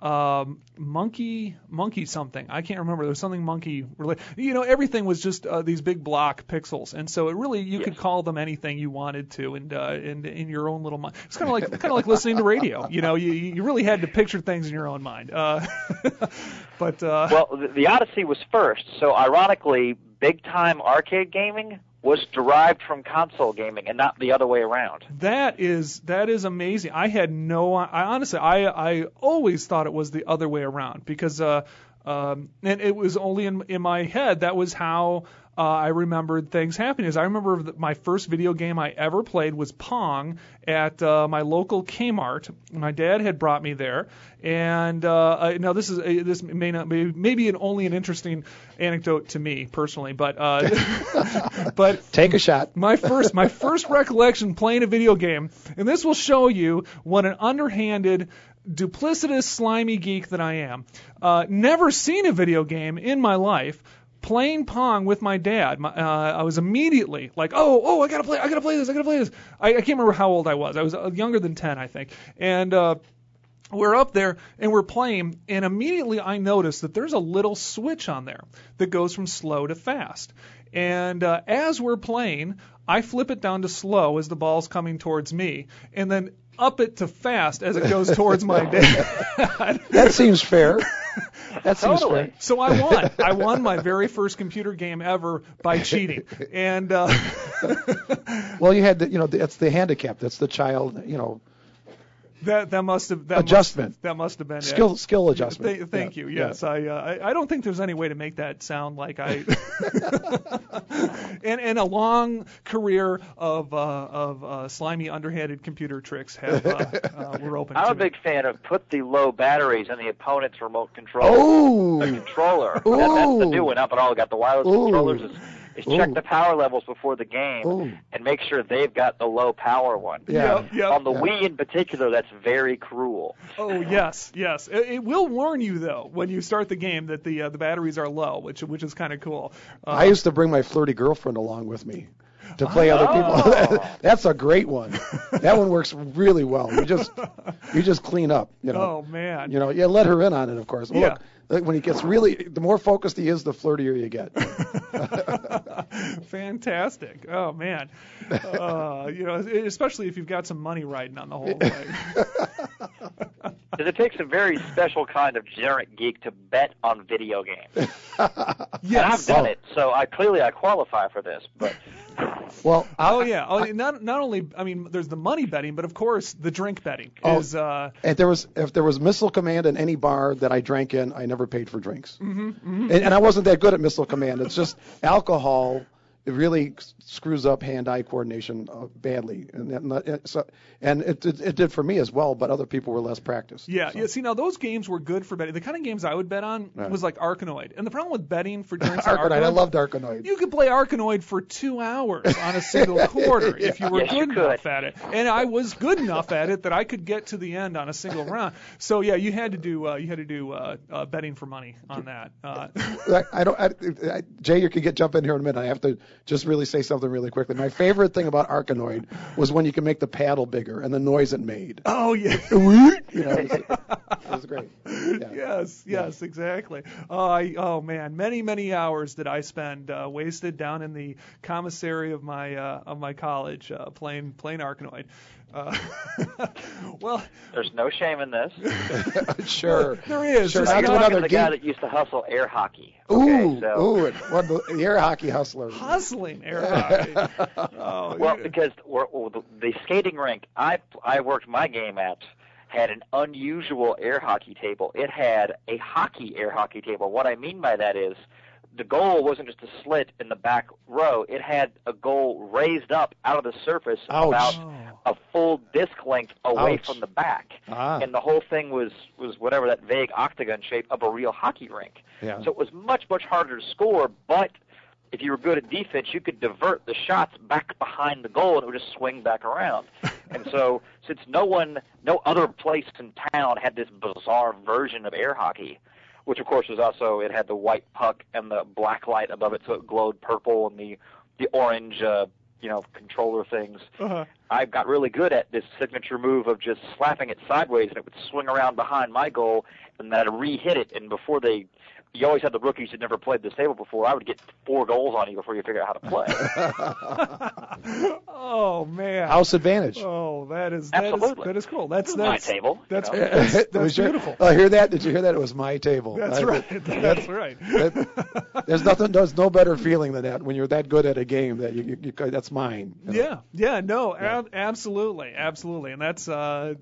um, monkey monkey something. I can't remember. There was something monkey related. You know, everything was just uh, these big block pixels, and so it really you yes. could call them anything you wanted to, and uh, in in your own little mind. It's kind of like kind of like listening to radio. You know, you you really had to picture things in your own mind. Uh, but uh, well, the, the Odyssey was first, so ironically, big time arcade gaming was derived from console gaming and not the other way around. That is that is amazing. I had no. I honestly, I I always thought it was the other way around because, uh, um, and it was only in in my head. That was how uh, I remembered things happening. Is I remember that my first video game I ever played was Pong at uh, my local Kmart. My dad had brought me there, and uh, I, now this is uh, this may not be maybe an, only an interesting anecdote to me personally, but uh, but take a shot. My first my first recollection playing a video game, and this will show you what an underhanded, duplicitous, slimy geek that I am. Uh, never seen a video game in my life. Playing Pong with my dad, my, uh, I was immediately like, oh, oh, I gotta play, I gotta play this, I gotta play this. I, I can't remember how old I was. I was uh, younger than ten, I think. And uh, we're up there and we're playing, and immediately I noticed that there's a little switch on there that goes from slow to fast. And uh, as we're playing, I flip it down to slow as the ball's coming towards me, and then up it to fast as it goes towards my dad. That seems fair. That seems totally. fair. So I won. I won my very first computer game ever by cheating. And uh, well, you had the, you know, that's the handicap. That's the child, you know. That that must have that adjustment. Must, that must have been skill it. skill adjustment. Th- thank yeah. you. Yes, yeah. I, uh, I I don't think there's any way to make that sound like I. and and a long career of uh, of uh, slimy underhanded computer tricks have uh, uh, were open. I'm to a big me. fan of put the low batteries in the opponent's remote control. Oh, the controller. That, that's the new one. Up at all, got the wireless Ooh. controllers. Is, is check Ooh. the power levels before the game Ooh. and make sure they've got the low power one. Yeah. Yep, yep. On the Yeah. Wii in particular, that's very cruel. Oh yes, yes. It, it will warn you though when you start the game that the uh, the batteries are low, which which is kind of cool. Uh, I used to bring my flirty girlfriend along with me to play Oh. other people. That's a great one. That one works really well. You just you just clean up. You know. Oh man. You know. Yeah. Let her in on it, of course. Well, Yeah. Look, when he gets really, the more focused he is, the flirtier you get. Fantastic. Oh man. Uh, you know, especially if you've got some money riding on the whole thing. Because it takes a very special kind of degenerate geek to bet on video games. Yes. And I've done it, so I clearly I qualify for this. But Well, Oh yeah. Oh, not not only I mean, there's the money betting, but of course the drink betting Oh. is. Uh, if there was if there was Missile Command in any bar that I drank in, I never paid for drinks. mm-hmm, mm-hmm. And, and I wasn't that good at Missile Command. It's just alcohol. It really screws up hand-eye coordination uh, badly, and and, uh, so, and it, it it did for me as well. But other people were less practiced. Yeah, so. yeah. See, now those games were good for betting. The kind of games I would bet on Yeah. was like Arkanoid. And the problem with betting for drinks on Arkanoid. I Arkanoid, loved Arkanoid. you could play Arkanoid for two hours on a single quarter if you were Yes, you good could. enough at it. And I was good enough at it that I could get to the end on a single round. So yeah, you had to do uh, you had to do uh, uh, betting for money on that. Uh, I, I don't. I, I, Jay, you could get jump in here in a minute. I have to just really say something really quickly. My favorite thing about Arkanoid was when you could make the paddle bigger and the noise it made. oh yeah. You know, it, was, it was great. Yeah. Yes, yes, exactly. Uh, I, oh man, many many hours did I spend uh, wasted down in the commissary of my uh, of my college uh, playing playing Arkanoid. Uh, well, there's no shame in this. Sure. there is. Sure. Just Not I'm to talking another to the guy geek. that used to hustle air hockey. Ooh, Okay, so, ooh, it, what the, the air hockey hustler. hustling air hockey. Oh, well, yeah. because we're, well, the, the skating rink I I worked my game at had an unusual air hockey table. It had a hockey air hockey table. What I mean by that is the goal wasn't just a slit in the back row. It had a goal raised up out of the surface Ouch. about a full disc length away Ouch. from the back. Ah. And the whole thing was, was whatever that vague octagon shape of a real hockey rink. Yeah. So it was much, much harder to score, but if you were good at defense, you could divert the shots back behind the goal and it would just swing back around. And so since no one, no other place in town had this bizarre version of air hockey, which of course was also, it had the white puck and the black light above it so it glowed purple and the, the orange, uh, you know, controller things. Uh-huh. I got really good at this signature move of just slapping it sideways, and it would swing around behind my goal, and then I'd re-hit it. And before they, you always had the rookies who'd never played this table before. I would get four goals on you before you figure out how to play. Oh man! House advantage. Oh, that is that Absolutely. is, that is cool. That's my that's table. That's you know? that's, that's, that's your, beautiful. Oh, hear that? Did you hear that? It was my table. That's I, right. That, That's right. That, there's nothing. There's no better feeling than that when you're that good at a game that you, you, you that's mine. You know? Yeah, yeah, no, yeah. Ab- absolutely, absolutely, and that's, uh,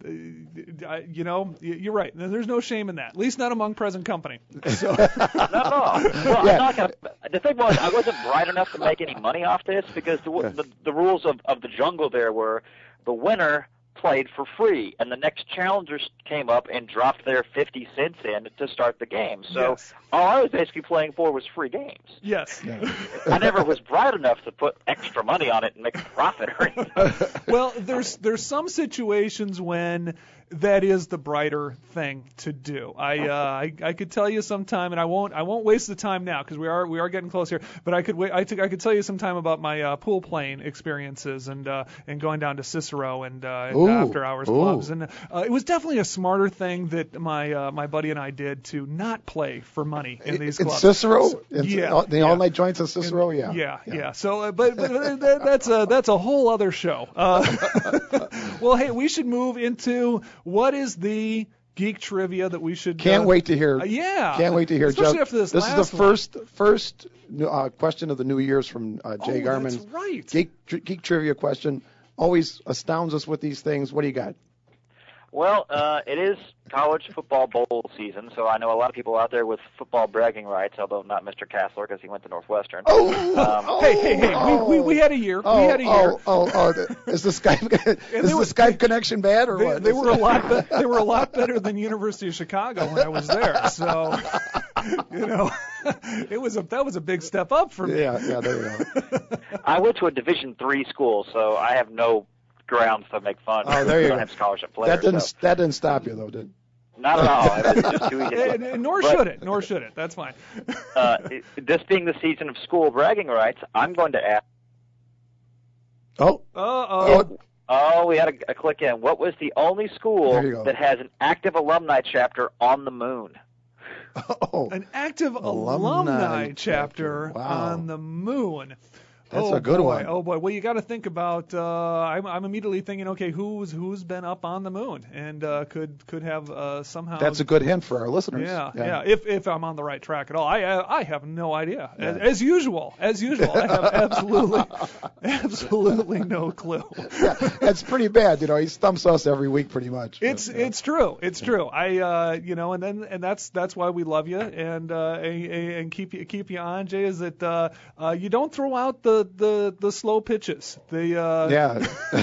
you know, you're right. There's no shame in that, at least not among present company. So. Not at all. Well, Yeah. I'm not gonna, the thing was, I wasn't bright enough to make any money off this because the the, the rules of, of the jungle there were the winner played for free, and the next challengers came up and dropped their fifty cents in to start the game. So Yes. all I was basically playing for was free games. Yes. I never was bright enough to put extra money on it and make a profit or anything. Well, there's there's some situations when that is the brighter thing to do. I uh, I, I could tell you sometime, and I won't I won't waste the time now because we are we are getting close here. But I could wait, I, t- I could tell you sometime about my uh, pool playing experiences and uh, and going down to Cicero and, uh, and Ooh, after hours ooh. clubs, and uh, it was definitely a smarter thing that my uh, my buddy and I did to not play for money in these in clubs. Cicero, So, in, yeah, the yeah. all night joints in Cicero, yeah, Yeah, yeah. So, uh, but, but that, that's a that's a whole other show. Uh, well, hey, we should move into what is the geek trivia that we should. Can't uh, wait to hear. Uh, yeah, Can't wait to hear. Especially Jeff. after this. This last is the first first uh, question of the New Year's from uh, Jay oh, Garman. That's right. Geek, geek trivia question. Always astounds us with these things. What do you got? Well, uh, it is college football bowl season, so I know a lot of people out there with football bragging rights, although not Mister Castler because he went to Northwestern. Oh, um, oh Hey, hey, hey! oh, we, we we had a year. Oh, we had a year. oh, oh, oh, the- is the Skype is the were- Skype connection bad or They, what? they were a lot. Be- they were a lot better than University of Chicago when I was there. So, you know, it was a that was a big step up for me. Yeah, yeah, there you go. I went to a Division three school, so I have no grounds to make fun. Oh, there you I go. don't have scholarship players. That didn't so. that didn't stop you though, did it? Not at all. It was just too easy. And, and nor But, should it. Nor should it. That's fine. Uh, it- this being the season of school bragging rights, I'm going to ask. Oh, Uh oh. Oh, we had a, a click in. What was the only school There you go. that has an active alumni chapter on the moon? oh, An active Alumni alumni, chapter. chapter Wow. on the moon. That's oh a good boy. one. Oh boy. Well, you got to think about. Uh, I'm, I'm immediately thinking, okay, who's who's been up on the moon and uh, could could have uh, somehow. that's a good hint for our listeners. Yeah, yeah, If if I'm on the right track at all, I uh, I have no idea. As, as usual, as usual, I have absolutely absolutely no clue. yeah, that's pretty bad. You know, he stumps us every week, pretty much. It's But, yeah. it's true. It's true. I uh you know and then and that's that's why we love you and uh and, and keep you keep you on, Jay. Is that uh, uh you don't throw out the the, the slow pitches. The uh yeah.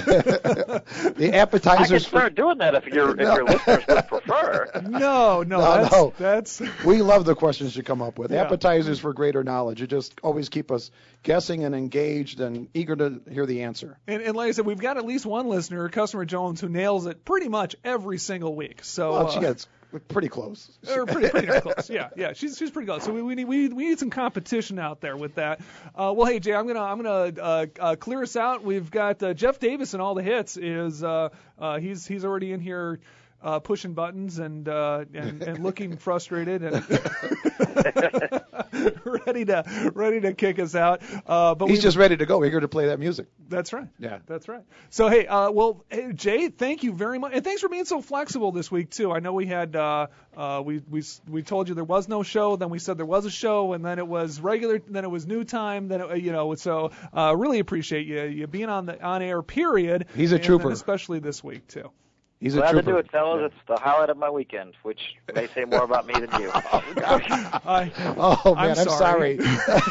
the I appetizers. could for, start doing that if your if your listeners would prefer. No, no, No, that's no. that's we love the questions you come up with. Yeah. Appetizers for greater knowledge. You just always keep us guessing and engaged and eager to hear the answer. and, and like I said, we've got at least one listener, Customer Jones, who nails it pretty much every single week. So Well, she uh, gets pretty close. Or pretty, pretty darn close. Yeah, yeah. She's she's pretty close. So we, we need we, we need some competition out there with that. Uh, well, hey Jay, I'm gonna I'm gonna uh, uh, clear us out. We've got uh, Jeff Davis and all the hits. Is uh, uh, he's he's already in here uh, pushing buttons and uh, and, and looking frustrated and ready to ready to kick us out. Uh, but He's we, just ready to go. We're here to play that music. That's right. Yeah. That's right. So, hey, uh, well, hey, Jay, thank you very much. And thanks for being so flexible this week, too. I know we had, uh, uh, we, we, we told you there was no show, then we said there was a show, and then it was regular, then it was new time, then, it, you know, so uh, really appreciate you, you being on the on air, period. He's a and trooper. then especially this week, too. He's a Glad trooper. to do it, fellas. It's the highlight of my weekend, which may say more about me than you. I, Oh, man, I'm I'm sorry.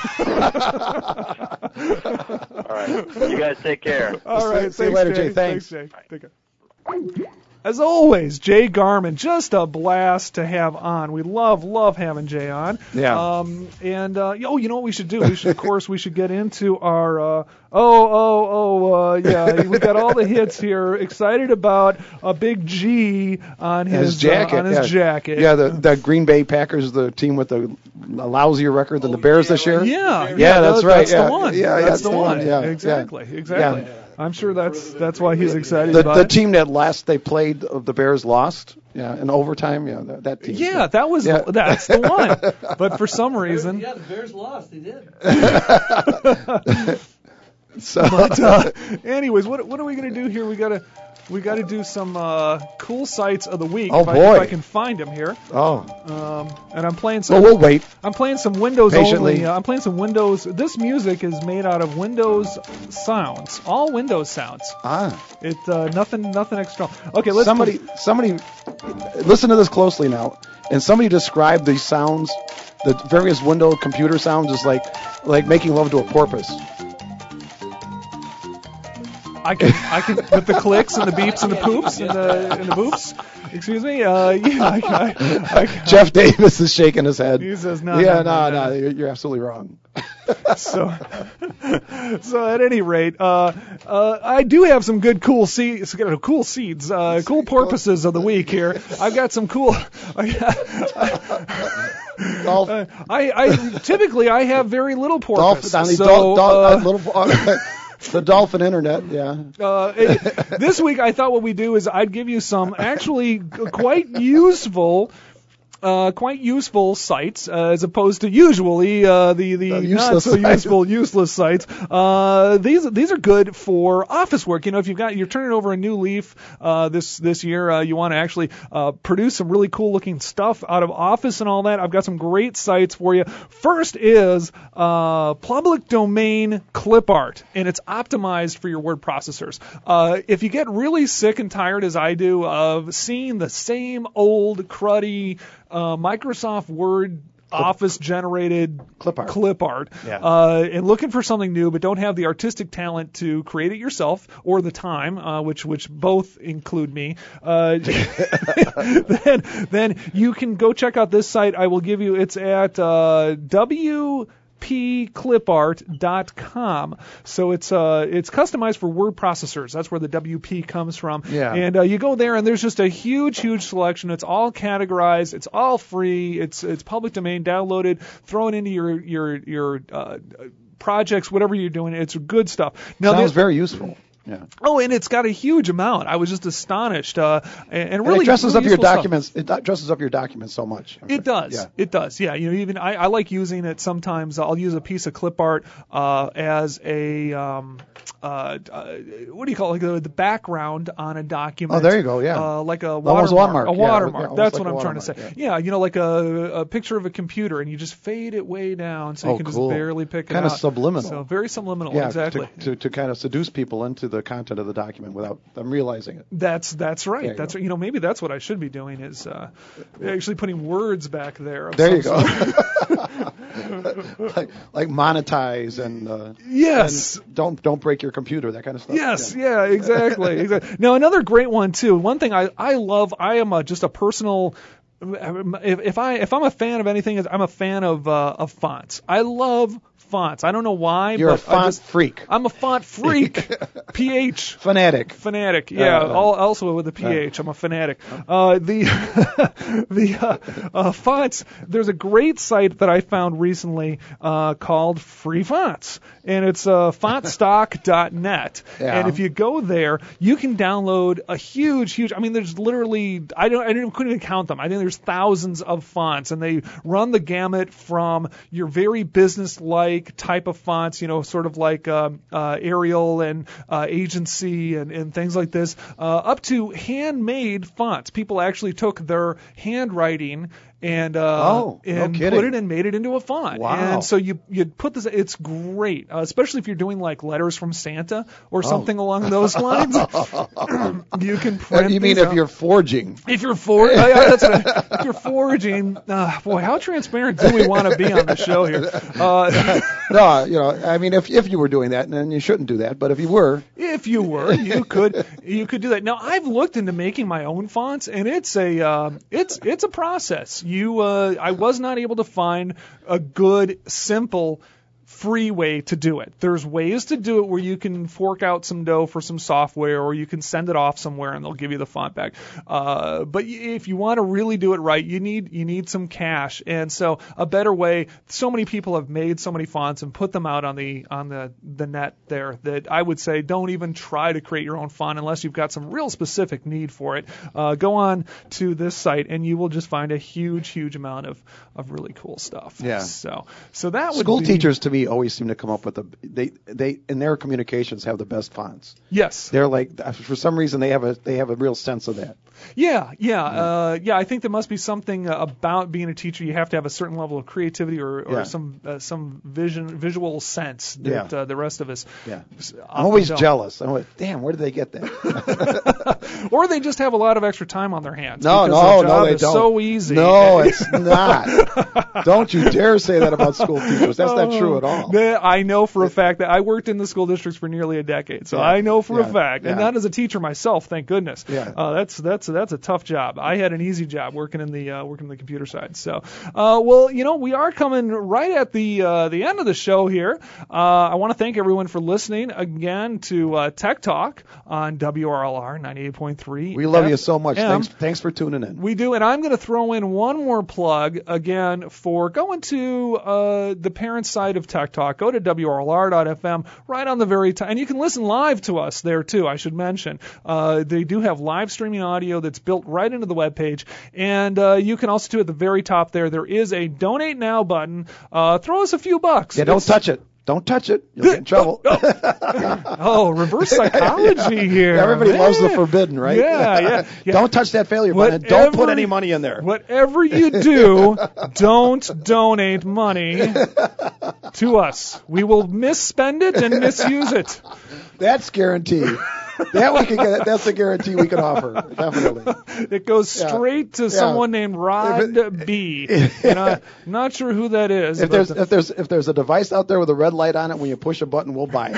All right. You guys take care. All right. See you thanks, later, Jay. Jay. Thanks. Jay. Take care. As always, Jay Garman, just a blast to have on. We love, love having Jay on. Yeah. Um, and, uh, oh, you know what we should do? We should, of course, we should get into our, uh, oh, oh, oh, uh, yeah, we got all the hits here. Excited about a big G on his, His jacket. Uh, on his yeah. jacket. Yeah, the, the Green Bay Packers, the team with the lousier record than the Bears this year. Yeah, Yeah, that's that- right. That's yeah. the one. Yeah, that's that's the the one. one. Yeah, exactly, yeah. exactly. Yeah. I'm sure that's that's why he's excited The, about the it. team that last they played, uh, the Bears lost. Yeah, in overtime. Yeah, that, that team. Yeah, that was Yeah. the, that's the one. But for some reason, Yeah, the Bears lost. They did. So, but uh, anyways, what what are we gonna do here? We gotta we gotta do some uh, cool sites of the week. Oh, if I, boy. if I can find them here. oh, Um, and I'm playing some. well, we'll wait. I'm playing some Windows Patiently. only. Uh, I'm playing some Windows. This music is made out of Windows sounds, all Windows sounds. Ah, It uh, nothing nothing extra. Okay, let's somebody, somebody, listen to this closely now. And somebody described these sounds, the various window computer sounds, as like, like making love to a porpoise. I can, I can, with the clicks and the beeps and the poops and the and the boops. Excuse me. Uh, yeah, I, I, I, Jeff Davis is shaking his head. He says, no, Yeah, no, no, no, no, you're, you're absolutely wrong. so, so at any rate, uh, uh, I do have some good cool seeds, cool seeds, uh, cool porpoises of the week here. I've got some cool. I, Dolph, uh, I, I typically I have very little porpoise. Dolph, on the so, dol- dol- uh, uh, little, uh, the dolphin internet, yeah. Uh, it, this week, I thought what we do is I'd give you some actually quite useful, uh, quite useful sites uh, as opposed to usually uh, the the The not useless so sites. useful, useless sites. Uh, these these are good for office work. You know, if you've got you're turning over a new leaf uh, this this year, uh, you want to actually uh, produce some really cool looking stuff out of Office and all that. I've got some great sites for you. First is uh, public domain clip art, and it's optimized for your word processors. Uh, if you get really sick and tired, as I do, of seeing the same old cruddy uh, Microsoft Word Office generated Clip art. clip art Yeah. uh, and looking for something new but don't have the artistic talent to create it yourself or the time, uh, which which both include me, uh, then then you can go check out this site. I will give you, it's at uh, w p clip art dot com. So it's uh it's customized for word processors. That's where the W P comes from. Yeah. And uh, you go there and there's just a huge huge selection. It's all categorized. It's all free. It's it's public domain, downloaded, thrown into your your your uh, projects, whatever you're doing. It's good stuff. Now Sounds there's- very useful. Yeah. Oh, and it's got a huge amount. I was just astonished. Uh, and, and And really it dresses really up your useful stuff. documents. It do- dresses up your documents so much. It does. Yeah. It does. Yeah. You know, even I, I like using it sometimes. I'll use a piece of clip art uh, as a um, uh, uh, what do you call it? Like the, the background on a document. Oh, there you go, yeah. Uh, like a Almost watermark. watermark, A yeah, watermark. yeah, almost That's like what a I'm trying to say. watermark, Yeah. You know, like a, a picture of a computer, and you just fade it way down so you Oh, can cool. just barely pick it Kinda out. subliminal. So very subliminal. Yeah, exactly. to, to, to kind of seduce people into the content of the document without them realizing it. That's that's There right. you That's go. you know maybe that's what I should be doing is uh, actually putting words back there. of There you some go. sort. like, like monetize and uh, Yes. and don't don't break your computer, that kind of stuff. Yes, yeah, exactly, exactly. Now another great one too. One thing I I love. I am a, just a personal. If, if I if I'm a fan of anything, I'm a fan of uh, of fonts. I love fonts. I don't know why. You're but a font I just, freak. I'm a font freak. P H. Fanatic. Fanatic, yeah. Uh, all, also with a P H, I'm a fanatic. Uh, the the uh, uh, fonts. There's a great site that I found recently uh, called Free Fonts, and it's uh, font stock dot net. Yeah. And if you go there, you can download a huge, huge. I mean, there's literally I don't I didn't, couldn't even count them. I think there's thousands of fonts, and they run the gamut from your very business-like type of fonts, you know, sort of like um, uh, Arial and uh, Agency and, and things like this, uh, up to handmade fonts. People actually took their handwriting and uh, Oh, no and kidding. put it and made it into a font. Wow. And so you you put this. It's great, uh, especially if you're doing like letters from Santa or Oh. something along those lines. You can print. You mean these if out. you're forging? If you're for, yeah, yeah, that's what I, if you're foraging, uh, boy, how transparent do we want to be on the show here? Uh, No, you know, I mean, if if you were doing that, then you shouldn't do that. But if you were, if you were, you could you could do that. Now, I've looked into making my own fonts, and it's a um, it's it's a process. You, uh, I was not able to find a good, simple free way to do it. There's ways to do it where you can fork out some dough for some software, or you can send it off somewhere and they'll give you the font back. Uh, but if you want to really do it right, you need you need some cash. And so a better way, so many people have made so many fonts and put them out on the on the, the net there that I would say don't even try to create your own font unless you've got some real specific need for it. Uh, go on to this site and you will just find a huge, huge amount of, of really cool stuff. Yeah. So so that would School be, teachers to me always seem to come up with the they they in their communications have the best fonts. Yes. They're like, for some reason they have a they have a real sense of that. Yeah, yeah, uh, yeah. I think there must be something uh, about being a teacher. You have to have a certain level of creativity or, or Yeah. some uh, some vision, visual sense that Yeah. uh, the rest of us. Yeah. often I'm always don't. jealous. I'm like, damn, where did they get that? Or they just have a lot of extra time on their hands. No, because no, their no, job they is don't. So easy. No, it's not. Don't you dare say that about school teachers. That's not true at all. The- I know for a fact that I worked in the school districts for nearly a decade, so Yeah. I know for Yeah. a fact, and Yeah. not as a teacher myself, thank goodness. Yeah. Uh, that's that's that's a tough job. I had an easy job working in the uh, working in the computer side. So, uh, well, you know, we are coming right at the uh, the end of the show here. Uh, I want to thank everyone for listening again to uh, Tech Talk on W R L R ninety-eight point three. We love you so much. F M. Thanks, thanks for tuning in. We do, and I'm going to throw in one more plug again for going to uh, the parent side of Tech Talk. Go to W R L R dot F M right on the very top, and you can listen live to us there too. I should mention uh, they do have live streaming audio that's built right into the webpage, and uh, you can also do at the very top there. There is a donate now button. Uh, throw us a few bucks. Yeah, don't It's- touch it. Don't touch it. You'll get in trouble. Oh, reverse psychology here. Everybody Man. loves the forbidden, right? Yeah, yeah. yeah. Don't touch that failure button. and Don't put any money in there. Whatever you do, don't donate money to us. We will misspend it and misuse it. That's guaranteed. That we can get. That's a guarantee we can offer. Definitely. It goes Yeah. straight to Yeah. someone named Rod B. And I'm not sure who that is. If but there's the- if there's if there's a device out there with a red light on it, when you push a button, we'll buy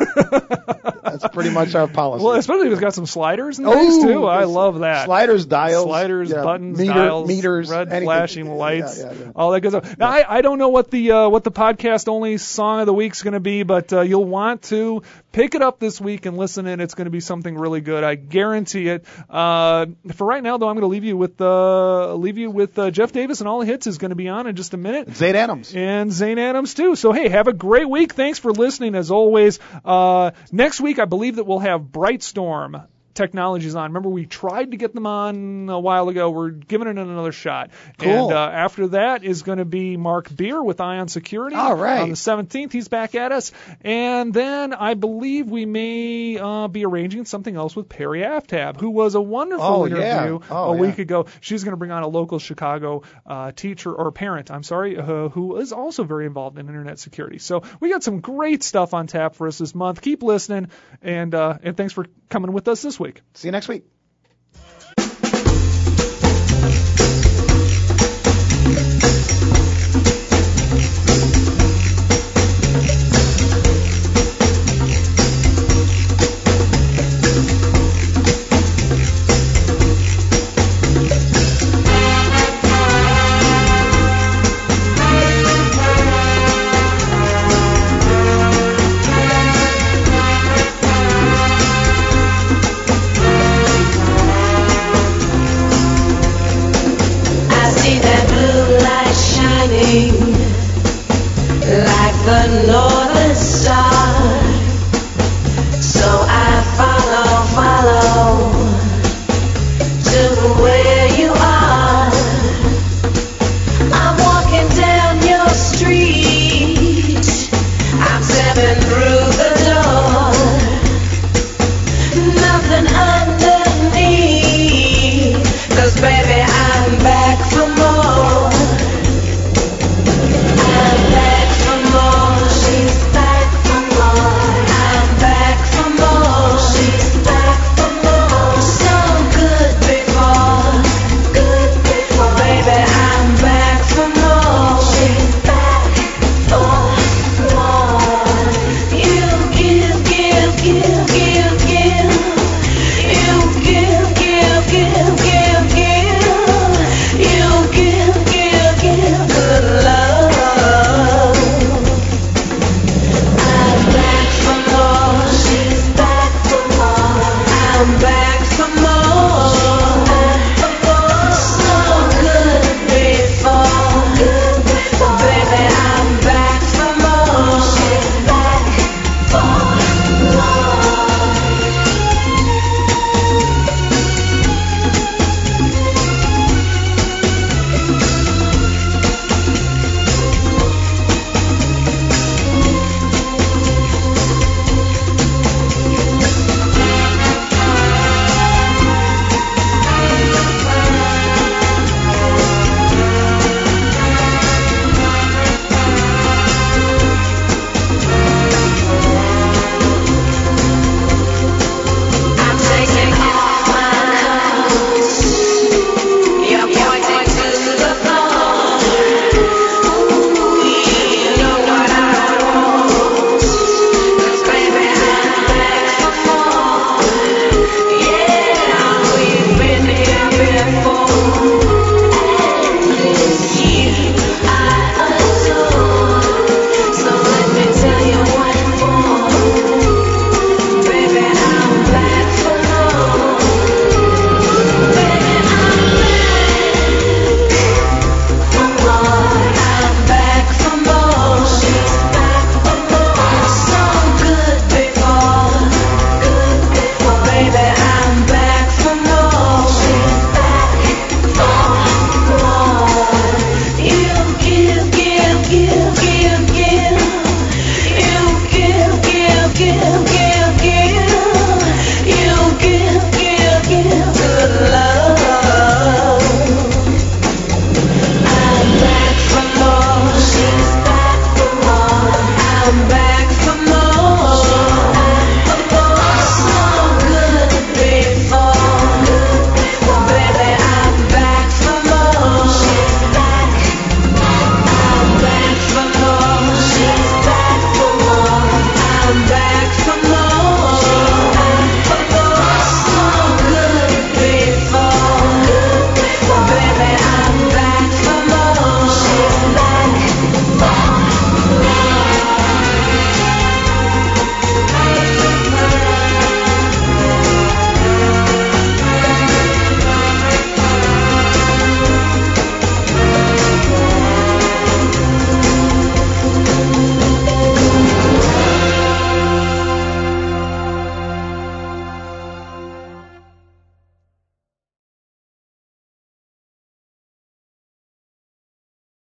it. That's pretty much our policy. well, especially if it's got some sliders and things Oh, too. I yes. love that. Sliders, dials, sliders, yeah, buttons, meter- dials, meters, red anything. flashing lights, Yeah, yeah, yeah. all that good stuff. Now, I, I don't know what the uh, what the podcast only song of the week's going to be, but uh, you'll want to pick it up this week and listen in. It's going to be something really good. I guarantee it. Uh, for right now, though, I'm going to leave you with uh, leave you with uh, Jeff Davis and All the Hits is going to be on in just a minute. Zane Adams. And Zane Adams, too. So, hey, have a great week. Thanks for listening, as always. Uh, next week, I believe that we'll have Brightstorm Technologies on. Remember, we tried to get them on a while ago. We're giving it another shot. Cool. And uh, after that is going to be Mark Beer with Ion Security. All right. On the seventeenth, he's back at us. And then I believe we may uh, be arranging something else with Perry Aftab, who was a wonderful Oh, interview yeah. Oh, a yeah. week ago. She's going to bring on a local Chicago uh, teacher or parent, I'm sorry, uh, who is also very involved in internet security. So we got some great stuff on tap for us this month. Keep listening, and uh, and thanks for coming with us this week. See you next week. I see that blue light shining like the northern star.